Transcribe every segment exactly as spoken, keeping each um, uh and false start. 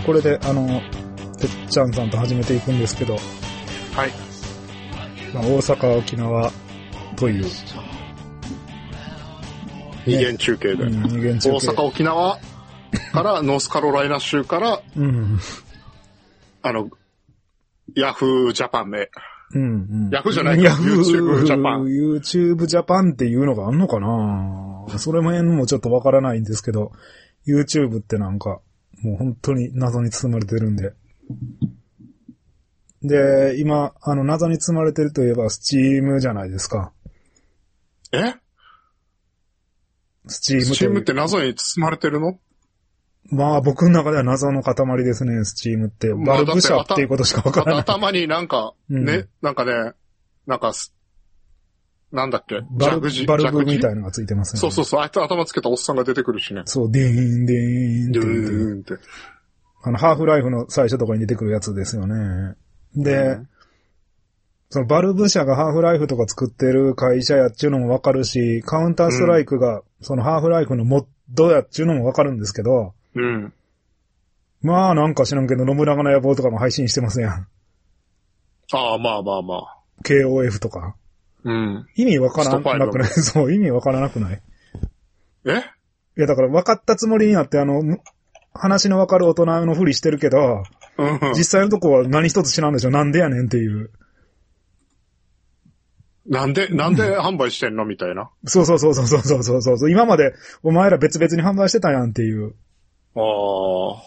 これで、あの、てっちゃんさんと始めていくんですけど、 はい。 まあ、大阪、沖縄という。 二元中継で。 うん、二元中継。 大阪、沖縄からノースカロライナ州から、 うん、 あの、ヤフージャパンめ。 うんうん、 ヤフーじゃないか、 ヤフー YouTube ジャパン。 YouTube ジャパンっていうのがあんのかな？それももちょっとわからないんですけど、YouTube ってなんか、もう本当に謎に包まれてるんで。で、今、あの、謎に包まれてるといえば、Steam じゃないですか。 え Steam スチームって謎に包まれてるの？ まあ、僕の中では謎の塊ですね、Steam って。バルブ社っていうことしかわからない。 頭になんか、ね、うん、なんかね、なんか、なんだっけバルブ、バルブみたいなのがついてますね。 そうそうそう、あいつ頭つけたおっさんが出てくるしね。 そう、デーン、デーンって。 デーンって。 あの、ハーフライフの最初とかに出てくるやつですよね。で、うん、そのバルブ社がハーフライフとか作ってる会社やっちゅうのもわかるし、カウンターストライクがそのハーフライフのモッドやっちゅうのもわかるんですけど、 うん。 まあなんか知らんけど、信長の野望とかも配信してますやん。 ああ、まあまあまあ。 ケーオーエフ とか。 うん。 意味わからなくない？そう、意味わからなくない？ え？ いやだから分かったつもりになって、あの、話のわかる大人のふりしてるけど、 うん、 実際のとこは何一つ知らんでしょ。なんでやねんっていう。 なんで、なんで販売してんのみたいな。 そうそうそうそうそうそうそう。今までお前ら別々に販売してたやんっていう。 ああ。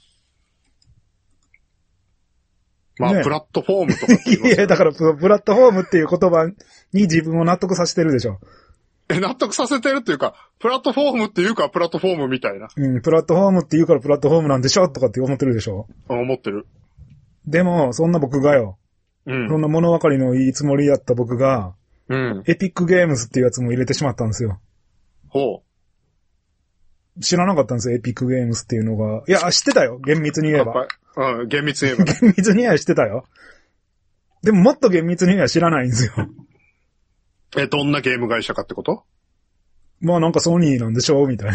まあ、ね、プラットフォームとかって言いますよね。 いや、だから、プラットフォームっていう言葉に自分を納得させてるでしょ。 え、納得させてるっていうか、プラットフォームっていうか、プラットフォームみたいな。 うん、プラットフォームっていうからプラットフォームなんでしょとかって思ってるでしょ。 思ってる。 でも、そんな僕がよ。うん。そんな物分かりのいいつもりだった僕が、 うん。 エピックゲームズっていうやつも入れてしまったんですよ。 ほう。知らなかったんですよ、エピックゲームズっていうのが。いや、知ってたよ、厳密に言えば。 うん、厳密に言えば、ね。 厳密には知ってたよ。でももっと厳密には知らないんですよ。 え、どんなゲーム会社かってこと？ まあなんかソニーなんでしょみたいな。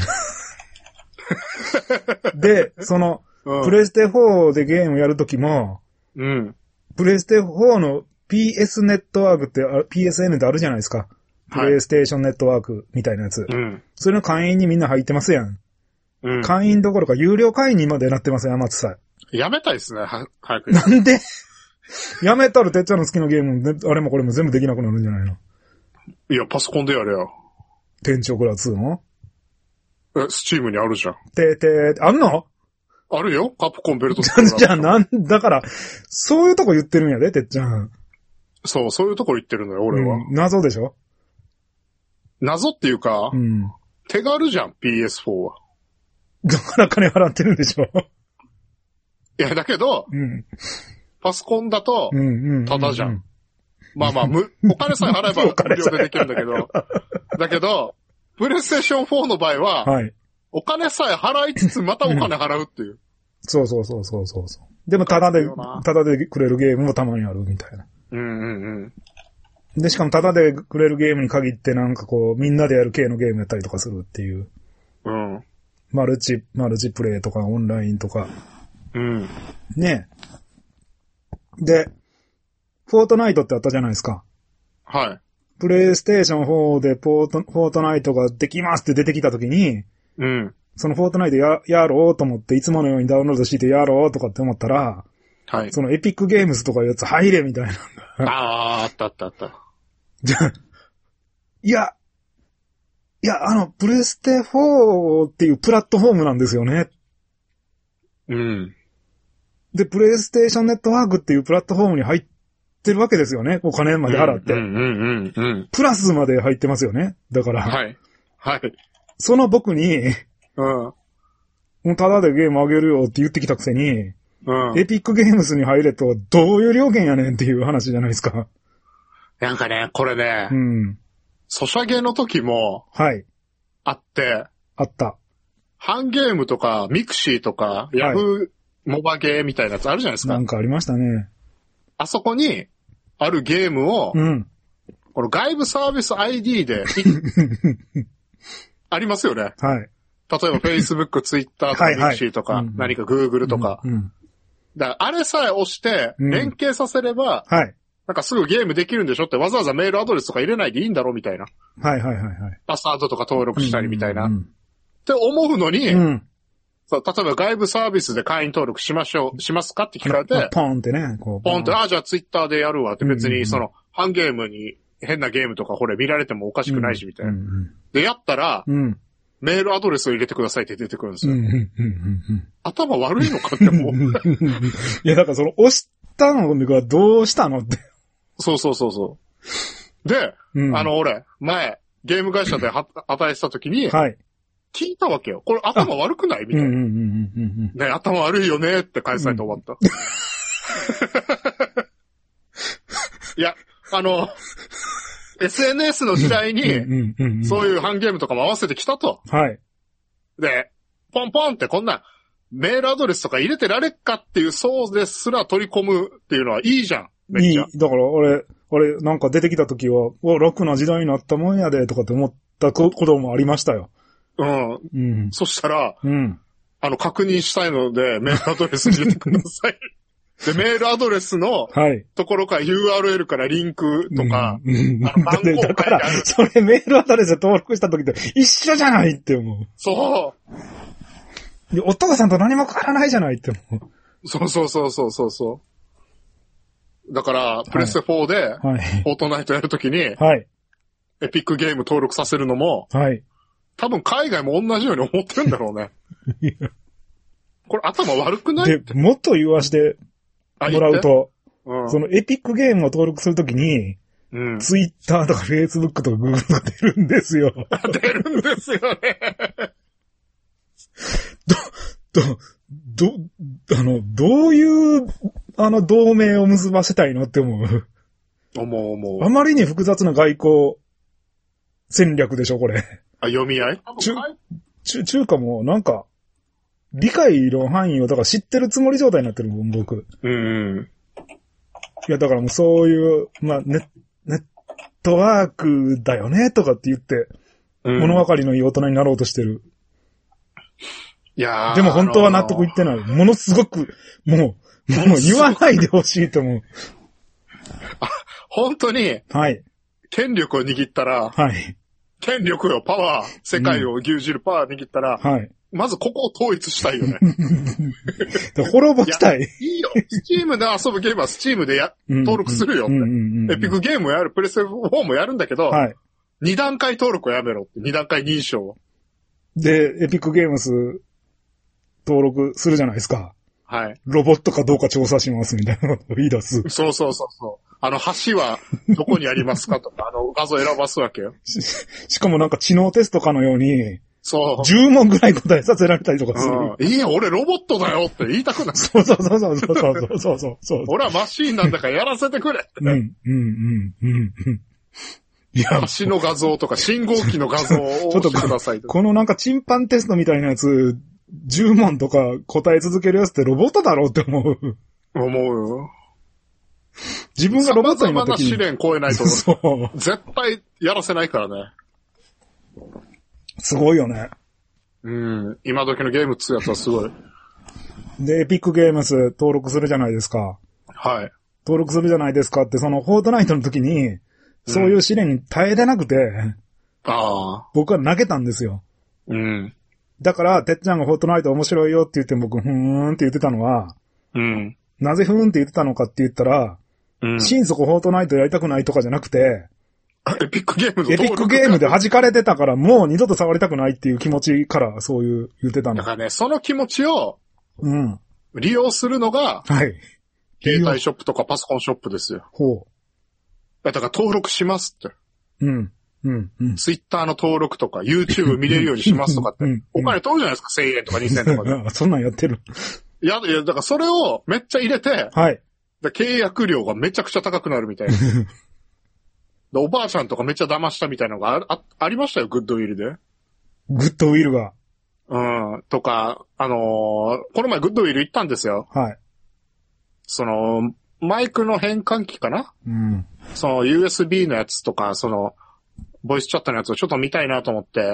で、その、うん、プレステフォーでゲームやるときも、 うん。 プレステフォーの ピーエス ネットワークって、ピーエスエヌ ってあるじゃないですか。プレイステーションネットワークみたいなやつ。 うん。 それの会員にみんな入ってますやん。うん。会員どころか有料会員にまでなってますよ、松さん。 やめたいっすね、は、早く。 なんでやめたらてっちゃんの好きなゲーム、あれもこれも全部できなくなるんじゃないの？ いや、パソコンでやれよ。 天井クラツーの？ え、スチームにあるじゃん。 て、て、あんの？ あるよ、カプコンベルトじゃ、じゃあなん、だから、そういうとこ言ってるんやで、てっちゃん。 そう、そういうとこ言ってるのよ、俺は。 うん、謎でしょ？ 謎っていうか、 うん、 手軽じゃん、ピーエスフォー は。 だから金払ってるんでしょ？ いや、だけど、 うん、 パソコンだと、ただじゃん。うんうんうんうん、まあまあ、む、お金さえ払えば無料でできるんだけど、だけど、プレイステーションフォーの場合は、はい、お金さえ払いつつまたお金払うっていう。うん、 そうそうそうそうそうそう。でもタダで、タダでくれるゲームもたまにあるみたいな。 うんうんうん。で、しかもタダでくれるゲームに限ってなんかこう、みんなでやる系のゲームやったりとかするっていう。 うん。 マルチ、マルチプレイとかオンラインとか。 うん。 ねえ。で、フォートナイトってあったじゃないですか。 はい。 プレイステーションフォーでポート、フォートナイトができますって出てきたときに、 うん。 そのフォートナイトや、やろうと思って、いつものようにダウンロードしてやろうとかって思ったら、 はい。 そのエピックゲームズとかいうやつ入れみたいな。 ああ、あったあったあった。 じゃあ、いや、いや、あの、プレステフォーっていうプラットフォームなんですよね。 うん。 で、プレイステーションネットワークっていうプラットフォームに入ってるわけですよね。お金まで払って。 うんうんうんうん。 プラスまで入ってますよね。だから。 はい。はい。 その僕に、 うん。 もうタダでゲームあげるよって言ってきたくせに、 うん。 エピックゲームズに入れとどういう料金やねんっていう話じゃないですか。 なんかね、これね、 うん。 ソシャゲの時も、 はい。 あって、 あった。 ハンゲームとか、ミクシーとか、ヤフーモバゲーみたいなやつあるじゃないですか。 なんかありましたね。 あそこに、あるゲームを、 うん。 この外部サービス アイディー で、ありますよね。 はい。 例えば Facebook、Twitter とか Mixi とか、何か Google とか。 うんうん、 だからあれさえ押して、連携させれば、 うん、はい。 なんかすぐゲームできるんでしょってわざわざメールアドレスとか入れないでいいんだろみたいな。 はいはいはいはい。 パスワードとか登録したりみたいな。うんうんうん、って思うのに、うん、そう、例えば外部サービスで会員登録しましょう、しますかって聞かれて、 ポンってね、こう。 ポンって、ああ、じゃあツイッターでやるわって別にその、ハンゲームに変なゲームとかこれ見られてもおかしくないしみたいな。うんうん、で、やったら、うん、メールアドレスを入れてくださいって出てくるんですよ。うんうんうんうん、頭悪いのかって思う。 いや、だからその押したのがどうしたのって。 そうそうそうそう。で、うん、あの俺、前、ゲーム会社では与えてた時に、はい。聞いたわけよ。これ頭悪くないみたいな。ね、頭悪いよねって返されて終わった。いや、あの、エスエヌエス の時代に、そういうハンゲームとかも合わせてきたと。はい。で、ポンポンってこんな、メールアドレスとか入れてられっかっていうそうですら取り込むっていうのはいいじゃん。めっちゃ。いい。だから俺、俺なんか出てきた時は、お、楽な時代になったもんやでとかって思ったこともありましたよ。 うん。うん。そしたら、うん。あの、確認したいので、メールアドレス入れてください。で、メールアドレスの、はい。ところから ユーアールエル からリンクとか、うん。あの番号だから、それメールアドレス登録した時って一緒じゃないって思う。 そう。 お父さんと何も変わらないじゃないって思う。 そうそうそうそうそうそう。だから、プレステフォーで、はい。フォートナイトやるときに、はい。エピックゲーム登録させるのも、はい。多分海外も同じように思ってるんだろうね。これ頭悪くない？ で、もっと言わしてもらうと、うん、そのエピックゲームを登録するときに、うん、ツイッターとかフェイスブックとかグーグルが出るんですよ。 出るんですよね。 ど、ど、ど、あの、どういう、あの、同盟を結ばせたいのって思う。 思う思う。 あまりに複雑な外交戦略でしょ、これ。 あ、読み合い中、中、中華もなんか、理解の範囲をだから知ってるつもり状態になってるもん、僕。うん。いや、だからもうそういう、まあ、ネ、ネットワークだよね、とかって言って、うん、物分かりのいい大人になろうとしてる。 いやー。 でも本当は納得いってない。ものすごく、もう、もう言わないでほしいと思う。 あ、本当に、はい。権力を握ったら、はい。権力よ、パワー、世界を牛耳るパワー握ったら、うん、はい。まずここを統一したいよね。 滅ぼしたい。 いいよ。スチームで遊ぶゲームはスチームでや、登録するよって。エピックゲームをやる、プレステフォーもやるんだけど、はい。二段階登録をやめろって。二段階認証。 で、エピックゲームス登録するじゃないですか。 はい。 ロボットかどうか調査しますみたいなことを言い出す。 そうそうそうそう。あの、橋はどこにありますかとか、あの、画像選ばすわけよ。 し、しかもなんか知能テストかのように、 そう。 じゅう問ぐらい答えさせられたりとかする。 うん、いいよ、俺ロボットだよって言いたくなる。 そうそうそうそうそうそうそうそう。 俺はマシーンなんだからやらせてくれ。 うん、うん、うん、うん。 いや、橋の画像とか信号機の画像を押してくださいと。 このなんかチンパンテストみたいなやつ、じゅう問とか答え続けるやつってロボットだろうって思う。 思うよ。 自分がロボットになった時に。様々な試練超えないと。そう。絶対やらせないからね。 すごいよね。 うん。今時のゲームっつうやつはすごい。 で、エピックゲームス登録するじゃないですか。 はい。 登録するじゃないですかって、その、フォートナイトの時に、そういう試練に耐えれなくて、うん、ああ。僕は投げたんですよ。うん。だから、てっちゃんがフォートナイト面白いよって言って僕、ふーんって言ってたのは、うん。なぜふーんって言ってたのかって言ったら、うん。心底フォートナイトやりたくないとかじゃなくて、 エピックゲームのエピックゲームで弾かれてたからもう二度と触りたくないっていう気持ちからそういう言ってたの。 だからね、その気持ちを、うん。利用するのが、はい。携帯ショップとかパソコンショップですよ。ほう。だから登録しますって。うん。うん。うん。ツイッターの登録とか YouTube 見れるようにしますとかって。うん、お金取るじゃないですか。せんえんとかにせんえんとかで。 そんなんやってる。 いや、いや、だからそれをめっちゃ入れて、はい。契約料がめちゃくちゃ高くなるみたいな。おばあちゃんとかめっちゃ騙したみたいなのが あ, あ, ありましたよ、グッドウィルで。 グッドウィルが。 うん。とか、あのー、この前グッドウィル行ったんですよ。はい。その、マイクの変換器かな？うん。その ユーエスビー のやつとか、その、ボイスチャットのやつをちょっと見たいなと思って。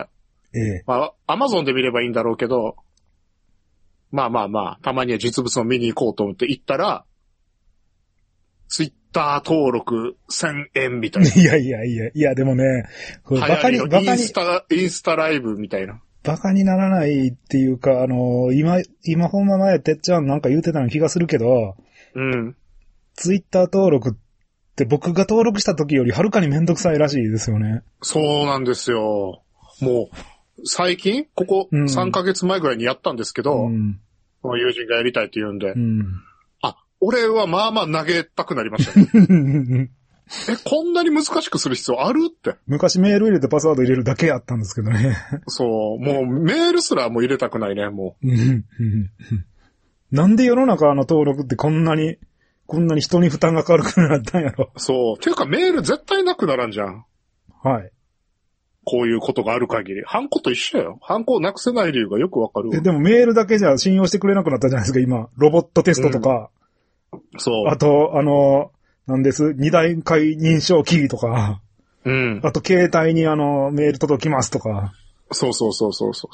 ええ。 まあ、アマゾンで見ればいいんだろうけど、まあまあまあ、たまには実物を見に行こうと思って行ったら、ツイッター登録せんえんみたいな。 いやいやいや、いやでもね、これバカに、バカに。インスタ、インスタライブみたいな。 バカにならないっていうか、あのー、今、今ほんま前、てっちゃんなんか言うてたの気がするけど、 うん。 ツイッター登録って僕が登録した時よりはるかにめんどくさいらしいですよね。 そうなんですよ。もう、最近ここさんかげつまえぐらいにやったんですけど、うん、友人がやりたいって言うんで、うん、あ、俺はまあまあ投げたくなりましたね。え、こんなに難しくする必要あるって。 昔メール入れてパスワード入れるだけやったんですけどね。 そう、もうメールすらもう入れたくないね、もう。 なんで世の中の登録ってこんなに、こんなに人に負担がかかるくなったんやろ。 そう。ていうかメール絶対なくならんじゃん。 はい。 こういうことがある限り。ハンコと一緒よ。ハンコをなくせない理由がよくわかるわ。 え、でもメールだけじゃ信用してくれなくなったじゃないですか、今。ロボットテストとか。 うん、そう。 あと、あの、なんです。二段階認証キーとか。 うん。 あと、携帯にあの、メール届きますとか。 そうそうそうそうそう。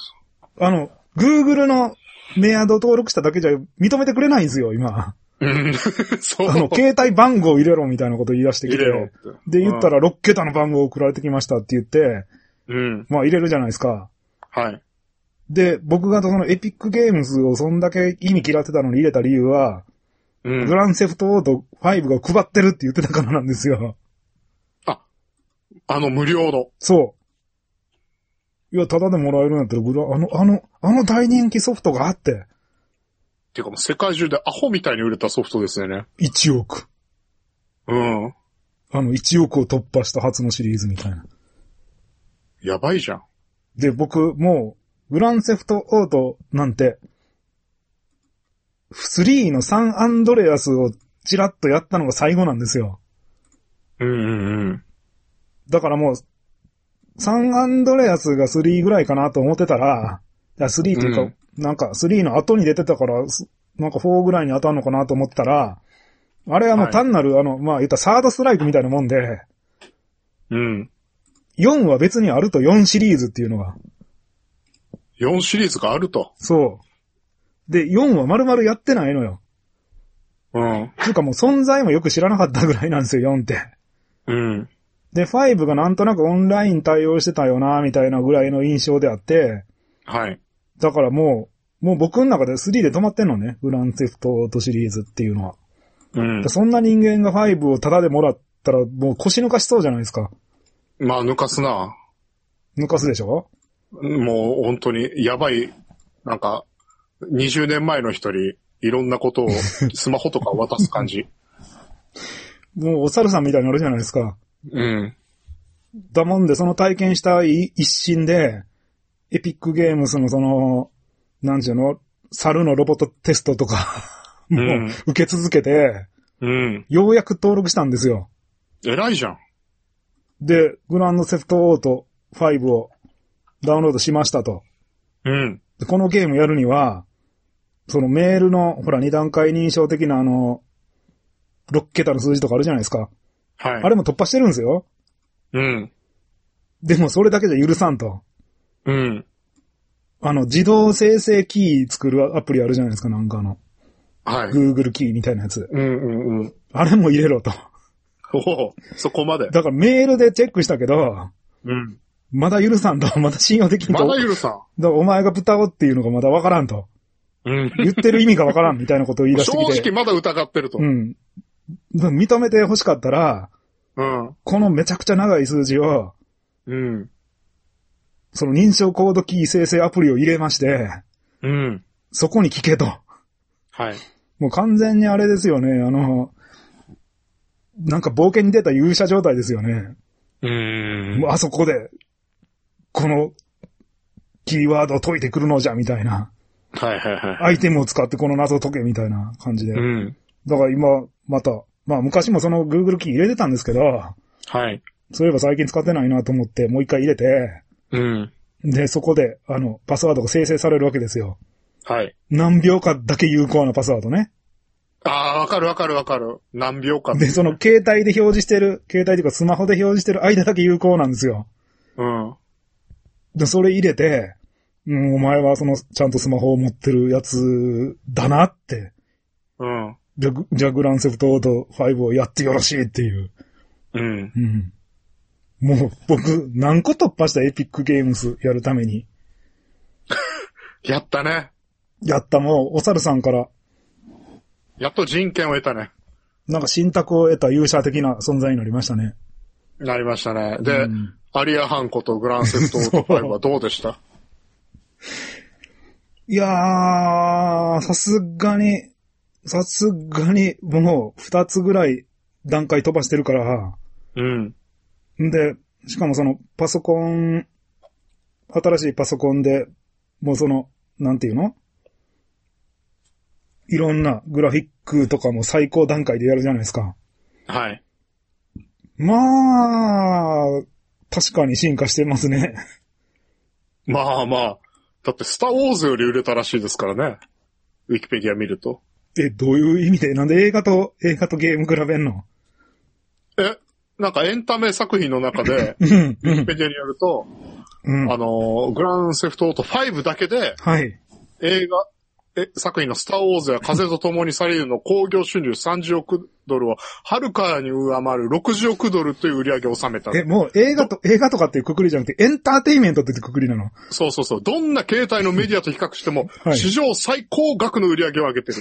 あの、Google のメアド登録しただけじゃ認めてくれないんですよ、今。 うん。そう。 あの、携帯番号入れろみたいなこと言い出してきて。入れろって。で、言ったらろっけたの番号送られてきましたって言って、 うん。 まあ入れるじゃないですか。 はい。 で、僕がそのエピックゲームズをそんだけ意味嫌ってたのに入れた理由は、うん、グランセフトオートファイブが配ってるって言ってたからなんですよ。 あ、あの無料の。 そう。いや、ただでもらえるんだったら、グラ、あの、あの、あの大人気ソフトがあって。 っていうかもう世界中でアホみたいに売れたソフトですよね。 いちおく。 うん。 あの、いちおくを突破した初のシリーズみたいな。 やばいじゃん。 で、僕、もう、グランセフトオートなんて、スリーのサンアンドレアスをチラッとやったのが最後なんですよ。 うんうんうん。 だからもう、サンアンドレアスがスリーぐらいかなと思ってたら、いやスリーっていうか、うん、なんかスリーの後に出てたから、なんかフォーぐらいに当たるのかなと思ってたら、あれはもう単なる、はい、あの、まあ言ったらサードストライクみたいなもんで、 うん。 よんは別にあると、よんシリーズっていうのが。 よんシリーズがあると。 そう。で、よんは丸々やってないのよ。 うん。 つうかもう存在もよく知らなかったぐらいなんですよ、よんって。 うん。 で、ファイブがなんとなくオンライン対応してたよな、みたいなぐらいの印象であって。 はい。 だからもう、もう僕の中でスリーで止まってんのね。グランセフトオートシリーズっていうのは。 うん。 そんな人間がファイブをタダでもらったらもう腰抜かしそうじゃないですか。 まあ、抜かすな。 抜かすでしょ？ もう本当にやばい、なんか、にじゅうねんまえの人にいろんなことをスマホとか渡す感じ。 もうお猿さんみたいになるじゃないですか。 うん。 だもんで、その体験した一心で、エピックゲームスのその、なんちゅうの、猿のロボットテストとか、もう受け続けて、 うん。 ようやく登録したんですよ。 偉いじゃん。 で、グランドセフトオートファイブをダウンロードしましたと。 うん。 でこのゲームやるには、そのメールの、ほら、二段階認証的なあの、ろっけたの数字とかあるじゃないですか。 はい。 あれも突破してるんですよ。 うん。 でもそれだけじゃ許さんと。 うん。 あの、自動生成キー作るアプリあるじゃないですか、なんかあの。 はい。 Google キーみたいなやつ。 うんうんうん。 あれも入れろと。 おお、そこまで。 だからメールでチェックしたけど、 うん。 まだ許さんと、まだ信用できんと。 まだ許さん。 だからお前が豚をっていうのがまだわからんと。 うん。 言ってる意味がわからんみたいなことを言い出してきて。 正直まだ疑ってると。 うん。認めて欲しかったら、 うん。 このめちゃくちゃ長い数字を、 うん。 その認証コードキー生成アプリを入れまして、 うん。 そこに聞けと。 はい。 もう完全にあれですよね、あの、なんか冒険に出た勇者状態ですよね。 うーん。 もうあそこで、この、キーワードを解いてくるのじゃ、みたいな。 はいはいはい。 アイテムを使ってこの謎を解け、みたいな感じで。 うん。 だから今、また、まあ昔もその Google キー入れてたんですけど、 はい。 そういえば最近使ってないなと思って、もう一回入れて、 うん。 で、そこで、あの、パスワードが生成されるわけですよ。 はい。 何秒かだけ有効なパスワードね。 ああ、わかるわかるわかる。何秒か。 で、その携帯で表示してる、携帯というかスマホで表示してる間だけ有効なんですよ。 うん。 で、それ入れて、うん、お前はその、ちゃんとスマホを持ってるやつだなって。 うん。 じゃ、じゃグランセフトオートファイブをやってよろしいっていう。 うん。 うん。もう、僕、何個突破したエピックゲームスやるために。 やったね。 やった、もう、お猿さんから。 やっと人権を得たね。 なんか、信託を得た勇者的な存在になりましたね。 なりましたね。で、うん、アリアハンコとグランセフトオートファイブはどうでしたいやー、さすがに、さすがに、もう、二つぐらい段階飛ばしてるから。 うん。 んで、しかもその、パソコン、新しいパソコンで、もうその、なんていうの？いろんなグラフィックとかも最高段階でやるじゃないですか。 はい。 まあ、確かに進化してますね。 まあまあ。だってスターウォーズより売れたらしいですからね。ウィキペディア見ると。 え、どういう意味で？なんで映画と、映画とゲーム比べんの？ え、なんかエンタメ作品の中で、ウィキペディアによると、うん、あの、グランセフトオートファイブだけで、 はい。 映画、え、作品のスターウォーズや風と共に去りるの興行収入さんじゅうおくドルをはるかに上回るろくじゅうおくドルという売り上げを収めた。 え、もう映画と、映画とかっていうくくりじゃなくてエンターテイメントっていうくくりなの？ そうそうそう。どんな形態のメディアと比較しても、はい、史上最高額の売り上げを上げてるって。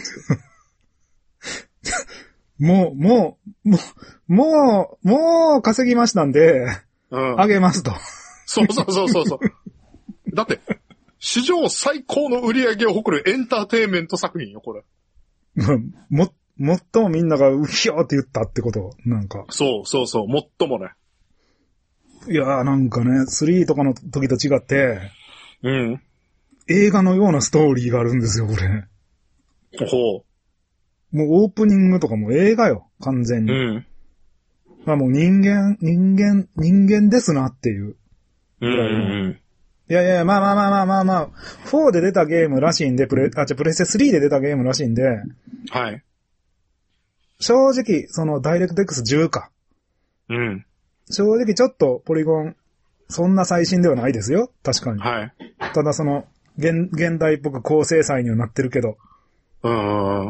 もう、もう、もう、もう、もう稼ぎましたんで、うん。あげますと。 そうそうそうそうそう。だって、史上最高の売り上げを誇るエンターテインメント作品よ、これ。 も、最もみんながうひょーって言ったってことなんか。 そうそうそう、最もね。 いやーなんかね、スリーとかの時と違って、 うん。 映画のようなストーリーがあるんですよ、これ。 ほう。 もうオープニングとかも映画よ、完全に。うん。まあもう人間、人間、人間ですなっていうぐらいの。うんうん、いやいや、まあまあまあまあまあまあ、フォーで出たゲームらしいんで、プレ、あ、じゃプレステスリーで出たゲームらしいんで。 はい。 正直、そのダイレクト X じゅうか。 うん。 正直ちょっとポリゴン、そんな最新ではないですよ。確かに。 はい。 ただその、現、現代っぽく高精細にはなってるけど。 うん。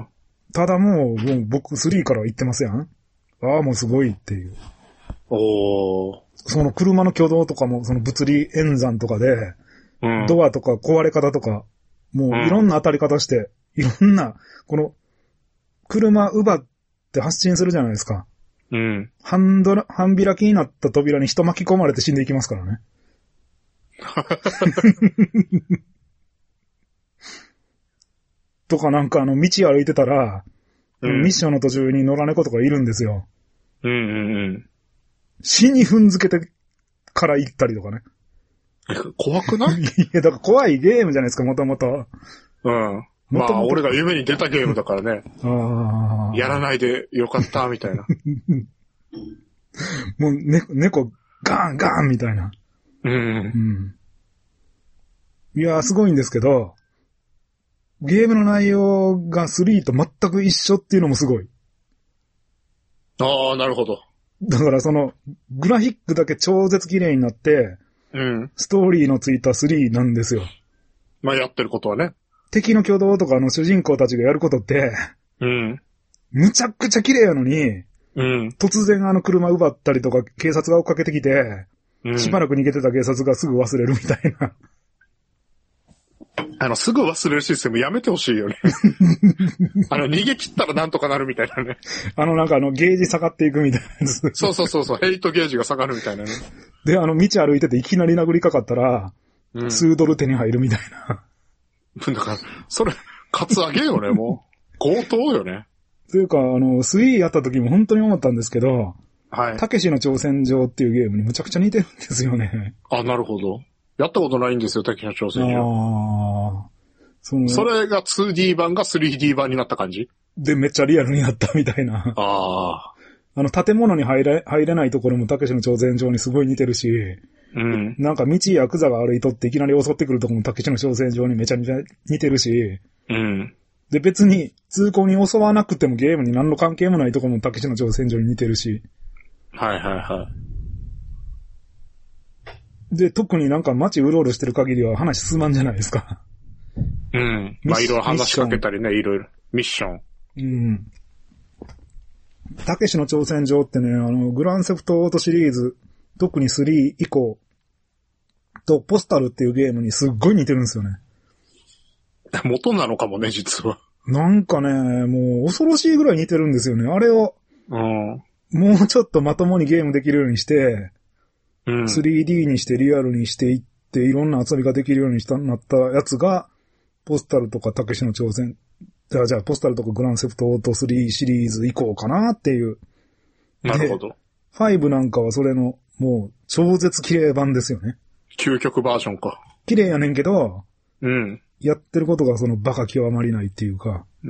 ただもう、もう僕スリーから言ってますやん。ああ、もうすごいっていう。 おー。 その車の挙動とかも、その物理演算とかで、うん、ドアとか壊れ方とか、もういろんな当たり方して、うん、いろんな、この、車奪って発進するじゃないですか。 うん。 ハンドラ、半開きになった扉に人巻き込まれて死んでいきますからね。とかなんかあの、道歩いてたら、うん、ミッションの途中に野良猫とかいるんですよ。 うんうんうん。 死に踏んづけてから行ったりとかね。 怖くない？ いや、だから怖いゲームじゃないですか、もともと。 うん。まあ、俺が夢に出たゲームだからね。 あやらないでよかった、みたいな。 もう、ね、猫、ガーンガーンみたいな。 うん。うん。いや、すごいんですけど、ゲームの内容がスリーと全く一緒っていうのもすごい。 ああ、なるほど。 だからその、グラフィックだけ超絶綺麗になって、 うん。 ストーリーのついたスリーなんですよ。 まあやってることはね。 敵の挙動とかの主人公たちがやることって、 うん。 むちゃくちゃ綺麗やのに、 うん。 突然あの車奪ったりとか警察が追っかけてきて、うん、しばらく逃げてた警察がすぐ忘れるみたいな。 あの、すぐ忘れるシステムやめてほしいよね。あの、逃げ切ったらなんとかなるみたいなね。 あの、なんかあの、ゲージ下がっていくみたいなやつ。 そうそうそうそう、ヘイトゲージが下がるみたいなね。 で、あの、道歩いてていきなり殴りかかったら、うん、数ドル手に入るみたいな。 だから、それ、カツアゲよね、もう。強盗よね。 というか、あの、スリーやった時も本当に思ったんですけど、 はい。 たけしの挑戦状っていうゲームにむちゃくちゃ似てるんですよね。 あ、なるほど。やったことないんですよ、たけしの挑戦状。 ああ。その、 それが ツーディー 版が スリーディー 版になった感じ？ で、めっちゃリアルになったみたいな。 ああ。 あの、建物に入れ、入れないところもたけしの挑戦状にすごい似てるし、 うん。 なんか道ヤクザが歩いとっていきなり襲ってくるところもたけしの挑戦状にめちゃめちゃ似てるし、 うん。 で、別に通行に襲わなくてもゲームに何の関係もないところもたけしの挑戦状に似てるし。 はいはいはで、特になんか街うろうろしてる限りは話進まんじゃないですか。 うん。まあ、いろいろ話しかけたりね、いろいろ。ミッション。 うん。たけしの挑戦状ってね、あの、グランセフトオートシリーズ、特にスリー以降と、ポスタルっていうゲームにすっごい似てるんですよね。 元なのかもね、実は。 なんかね、もう恐ろしいぐらい似てるんですよね。あれを、 うん、 もうちょっとまともにゲームできるようにして、 うん、 スリーディー にしてリアルにしていって、いろんな遊びができるようにしたなったやつが、ポスタルとかたけしの挑戦、じゃあじゃあポスタルとかグランセフトオートスリーシリーズ以降かなっていう。 なるほど。 ファイブなんかはそれの、もう超絶綺麗版ですよね。 究極バージョンか。 綺麗やねんけど、 うん。 やってることがそのバカ極まりないっていうか、 うん。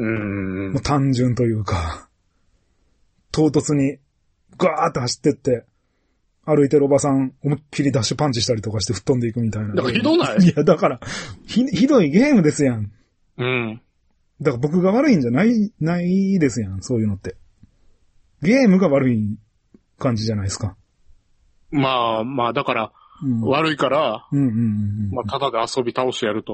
もう単純というか、唐突にガーって走ってって、歩いてるおばさん思いっきりダッシュパンチしたりとかして吹っ飛んでいくみたいな。 だからひどない？ いや、だから、ひ、ひどいゲームですやん。 うん。 だから僕が悪いんじゃない、ないですやん、そういうのって。ゲームが悪い感じじゃないですか。 まあまあ、だから、うん、悪いから、 うんうんうんうん、 まあ、ただで遊び倒してやると。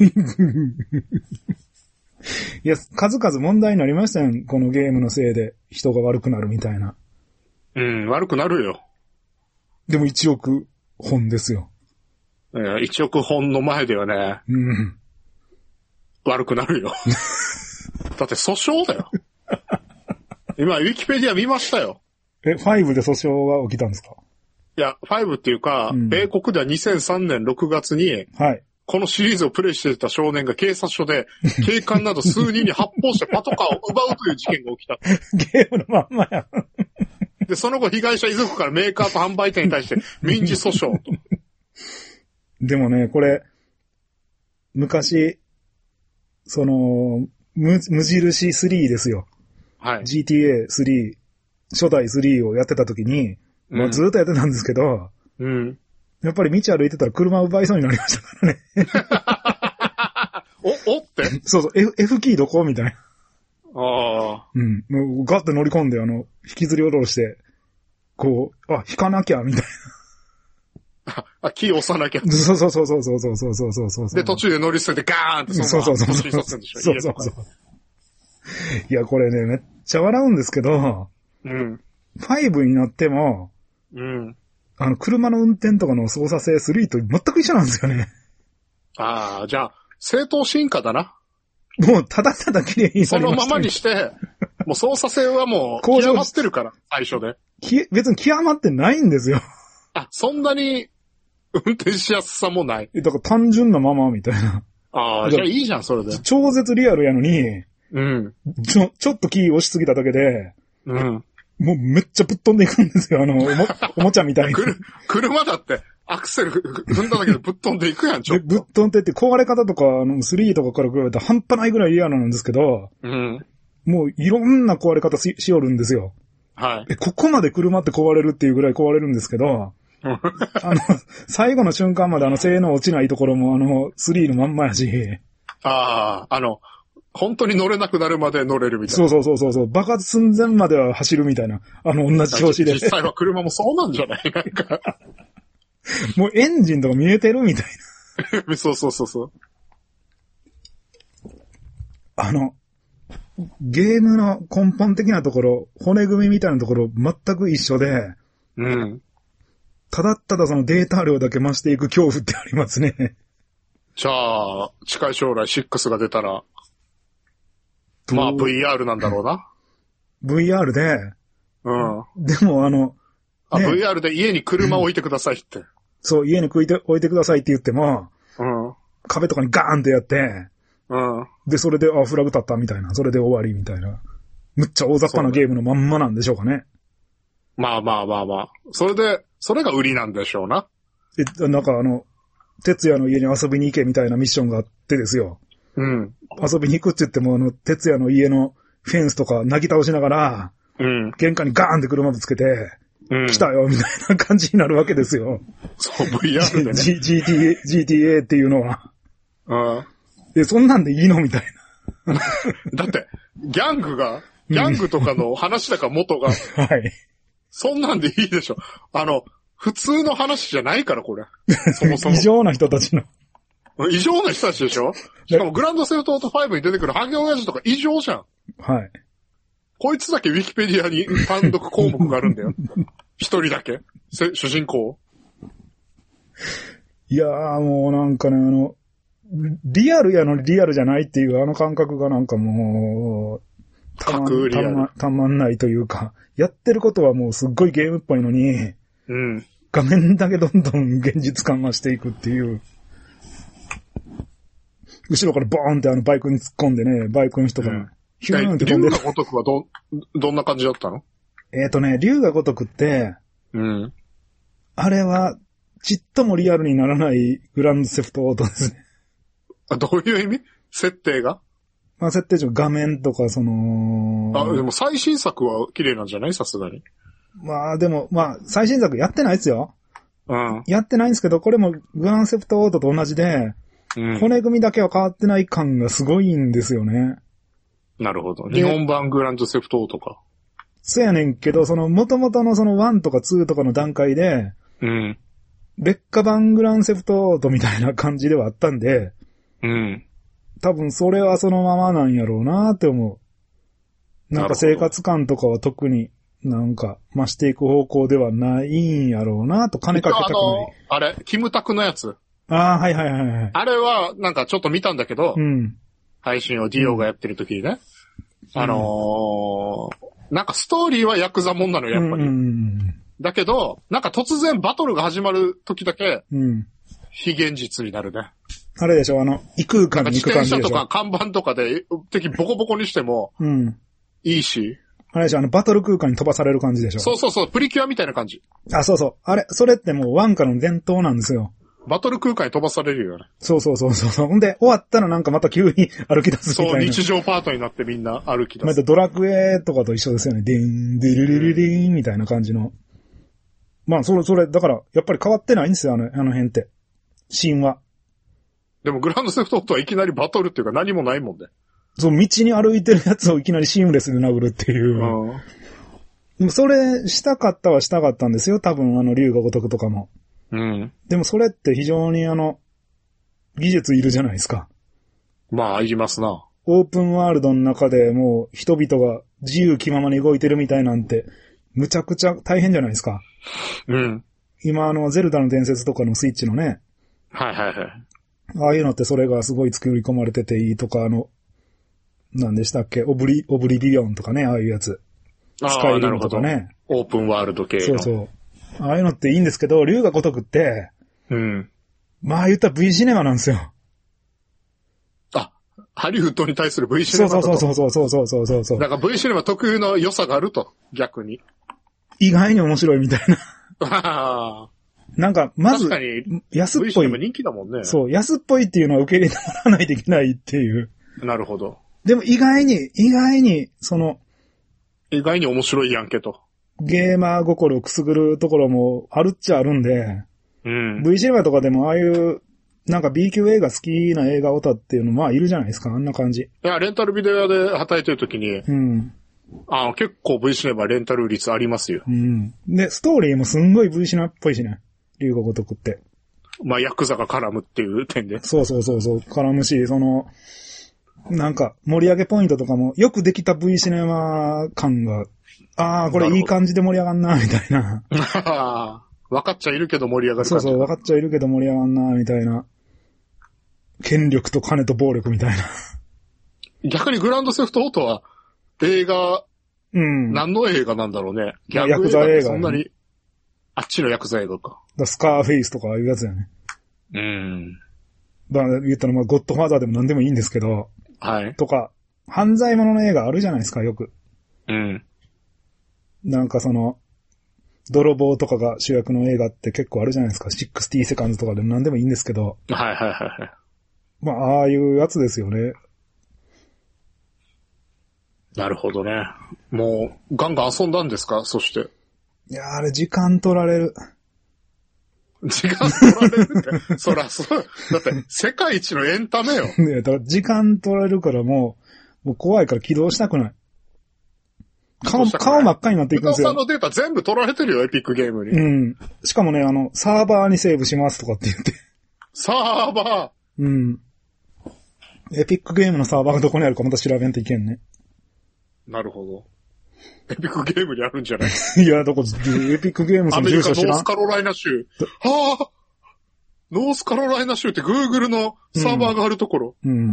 いや、数々問題になりましたよ、このゲームのせいで人が悪くなるみたいな。 うん、悪くなるよ。 でもいちおく本ですよ。 いちおく本の前ではね、 うん、 悪くなるよ。だって訴訟だよ。今、ウィキペディア見ましたよ。 え、ファイブで訴訟が起きたんですか？ いや、ファイブっていうか、うん、米国ではにせんさんねんろくがつに、 はい。 このシリーズをプレイしていた少年が警察署で、警官など数人に発砲してパトカーを奪うという事件が起きた。 ゲームのまんまや。 で、その後被害者遺族からメーカーと販売店に対して民事訴訟と。 でもね、これ、昔、その、無、無印スリーですよ。 はい。 ジーティーエースリー、初代スリーをやってた時に、まあ、ずーっとやってたんですけど、 うん。 やっぱり道歩いてたら車を奪いそうになりましたからね。 お、おってそうそう、F、F キーどこみたいな。 ああ。 うん。もうガッて乗り込んで、あの、引きずり下ろして、こう、あ、引かなきゃ、みたいな。あ、キー押さなきゃ。 そうそうそうそうそうそうそうそうそう。 で、途中で乗り捨ててガーンってそのそうそうそうそう。 そうそうそうそう。いや、これね、めっちゃ笑うんですけど、 うん。 ファイブになっても、 うん。 あの、車の運転とかの操作性スリーと全く一緒なんですよね。 ああ、じゃあ、正当進化だな。 もう、ただただ綺麗になりました、 そのままにして、もう操作性はもう、極まってるから、最初で。 き、別に極まってないんですよ。 あ、そんなに、運転しやすさもない。 だから単純なままみたいな。 ああ、じゃあいいじゃん、それで。 超絶リアルやのに、 うん。 ちょ、ちょっとキー押しすぎただけで、 うん。 もうめっちゃぶっ飛んでいくんですよ、あの、おも、おもちゃみたいに。 車だって、アクセル踏んだだけでぶっ飛んでいくやん、ちょっと。 ぶっ飛んでって壊れ方とか、あの、スリーとかから比べたら半端ないぐらいリアルなんですけど、 うん。 もういろんな壊れ方し、しよるんですよ。 はい。 え、ここまで車って壊れるっていうぐらい壊れるんですけど、あの、最後の瞬間まであの性能落ちないところもあの、スリーのまんまやし。 ああ、あの、本当に乗れなくなるまで乗れるみたいな。 そうそうそうそう。爆発寸前までは走るみたいな。あの、同じ調子で。 実際は車もそうなんじゃないなんか。 もうエンジンとか見えてるみたいな。そうそうそうそう。 あの、ゲームの根本的なところ、骨組みみたいなところ全く一緒で、 うん。 ただただそのデータ量だけ増していく恐怖ってありますね。 じゃあ、近い将来シックスが出たら、まあ ブイアール なんだろうな。 ブイアール で、 うん。 でもあの、ね、 あ、ブイアール で家に車を置いてくださいって。 そう、家に置いて、置いてくださいって言っても、 うん。 壁とかにガーンってやって、 うん。 で、それで、あ、フラグ立ったみたいな。それで終わりみたいな。むっちゃ大雑把なゲームのまんまなんでしょうかね。 まあまあまあまあ。それで、それが売りなんでしょうな。 え、なんかあの、哲也の家に遊びに行けみたいなミッションがあってですよ。 うん。 遊びに行くって言っても、あの、哲也の家のフェンスとかなぎ倒しながら、 うん。 玄関にガーンって車ぶつけて、 うん。 来たよみたいな感じになるわけですよ。 そう、ブイアール でね。 G、ジーティーエー、ジーティーエー っていうのは。 うん。 え、そんなんでいいのみたいな。 だって、ギャングが、ギャングとかの話だから元が。 はい。 そんなんでいいでしょ。あの、 普通の話じゃないから、これ。そもそも。 異常な人たちの。 異常な人たちでしょ？しかもグランドセフトオートファイブに出てくるハゲ親父とか異常じゃん。 はい。 こいつだけウィキペディアに単独項目があるんだよ。一人だけ主人公。 いやーもうなんかね、あの、リアルやのにリアルじゃないっていうあの感覚がなんかもう、たまん、たま、たまんないというか、やってることはもうすっごいゲームっぽいのに、 うん。 画面だけどんどん現実感増していくっていう。後ろからボーンってあのバイクに突っ込んでね、バイクの人が、 ヒューンって飛んでる。竜が如くはど、どんな感じだったの？ えっとね、竜が如くって、 うん。 あれは、ちっともリアルにならないグランドセフトオートですね。 あ、どういう意味？設定が？ まあ設定上画面とかその、 あ、でも最新作は綺麗なんじゃない？さすがに。 まあでも、まあ最新作やってないですよ。 うん。 やってないんですけど、これもグランドセフトオートと同じで、うん、骨組みだけは変わってない感がすごいんですよね。 なるほど。日本版グランドセフトオートか。 そうやねんけど、その元々のそのワンとかツーとかの段階で、 うん。 劣化版グランドセフトオートみたいな感じではあったんで、 うん。 多分それはそのままなんやろうなって思う。なんか生活感とかは特になんか増していく方向ではないんやろうなと金かけたくない。 あの、あれ、キムタクのやつ。 ああ、はいはいはいはい。 あれはなんかちょっと見たんだけど、 うん、 配信をディオがやってる時にね。うん、あのー、なんかストーリーはヤクザもんなのやっぱり。うん、だけど、なんか突然バトルが始まる時だけ、うん、非現実になるね。 あれでしょ、あの、異空間に行く感じでしょ。 自転車とか看板とかで敵ボコボコにしても、うん。いいし。 あれでしょ、あの、バトル空間に飛ばされる感じでしょ。 そうそうそう、プリキュアみたいな感じ。 あ、そうそう。あれ、それってもうワンカの伝統なんですよ。 バトル空間に飛ばされるよね。 そうそうそうそう。ほんで、終わったらなんかまた急に歩き出すみたいな。 そう、日常パートになってみんな歩き出す。 またドラクエとかと一緒ですよね。ディン、ディルリリリンみたいな感じの。まあ、それ、それ、だから、やっぱり変わってないんですよ、あの、あの辺って。シーンは。でもグランドセフトオートはいきなりバトルっていうか何もないもんね。 そう、道に歩いてるやつをいきなりシームレスで殴るっていう。うん。でもそれ、したかったはしたかったんですよ、多分、あの、竜が如くとかも。 うん。 でもそれって非常にあの、技術いるじゃないですか。 まあ、いりますな。 オープンワールドの中でもう人々が自由気ままに動いてるみたいなんて、むちゃくちゃ大変じゃないですか。 うん。 今あの、ゼルダの伝説とかのスイッチのね。 はいはいはい。 ああいうのってそれがすごい作り込まれてていいとか、あの、何でしたっけ、オブリ、オブリビヨンとかね、ああいうやつ。スカイリムとかね。 オープンワールド系の。 そうそう。ああいうのっていいんですけど、竜が如くって、 うん。 まあ言ったら V シネマなんですよ。 あ、ハリウッドに対する V シネマそうそうそうそうそうそうそうそうそう。 だから V シネマ特有の良さがあると、逆に。 意外に面白いみたいな。なんか、まず、安っぽい。 V シネマ人気だもんね。 そう、安っぽいっていうのは受け入れてもらわないといけないっていう。 なるほど。 でも意外に、意外に、その、 意外に面白いやんけと。 ゲーマー心をくすぐるところもあるっちゃあるんで、 うん。 V シネマとかでもああいう、なんか B 級映画好きな映画オタっていうのまあいるじゃないですか、あんな感じ。いや、レンタルビデオ屋で働いてる時に、 うん。 あ結構 V シネマレンタル率ありますよ。 うん。で、ストーリーもすんごい V シネマっぽいしね。竜が如くって。 まあ、ヤクザが絡むっていう点で。 そうそうそうそう、絡むし、その、なんか、盛り上げポイントとかも、よくできた V シネマ感が、ああ、これいい感じで盛り上がんな、みたいな。 分かっちゃいるけど盛り上がる感じ。そうそう、分かっちゃいるけど盛り上がんな、みたいな。権力と金と暴力みたいな。 逆にグランドセフトオートは、映画、うん。何の映画なんだろうね。 ギャグ映画ってそんなに、あっちのヤクザ映画か。 だスカーフェイスとかああいうやつやね。 うん。 だから言ったらまあゴッドファーザーでも何でもいいんですけど。 はい。 とか、犯罪者の映画あるじゃないですか、よく。 うん。 なんかその、泥棒とかが主役の映画って結構あるじゃないですか。シックスティーセカンズとかでも何でもいいんですけど。 はいはいはいはい。 まあ、ああいうやつですよね。 なるほどね。もう、ガンガン遊んだんですか？そして。 いやー、あれ時間取られる。 時間取られるって。そらそう。だって、世界一のエンタメよ。 ねだから時間取られるからもう、もう怖いから起動したくない。 顔、顔真っ赤になっていくんですよ。 不動産のデータ全部取られてるよ、エピックゲームに。 うん。しかもね、あの、サーバーにセーブしますとかって言って。 サーバーうん。エピックゲームのサーバーがどこにあるかまた調べんといけんね。 なるほど。エピックゲームにあるんじゃないいや、どこ、エピックゲームその住所知らん。 アメリカ、ノースカロライナ州。はぁ、あ、ノースカロライナ州って Google のサーバーがあるところ。 うん、うん、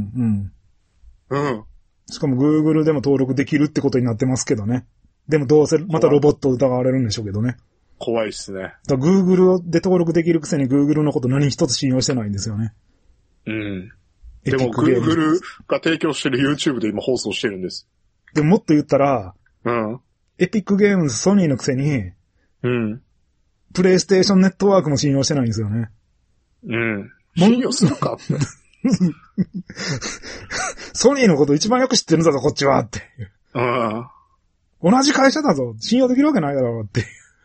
うん。うん。しかも Google でも登録できるってことになってますけどね。でもどうせまたロボットを疑われるんでしょうけどね。 怖いっすね。 だ Google で登録できるくせに Google のこと何一つ信用してないんですよね。 うん。でも Google が提供してる YouTube で今放送してるんです。 でももっと言ったら、 うん。 エピックゲームズソニーのくせに、 うん。 プレイステーションネットワークも信用してないんですよね。 うん。信用するかって。 ソニーのこと一番よく知ってるんだぞ、こっちはって。 うん。 同じ会社だぞ。信用できるわけないだろうって。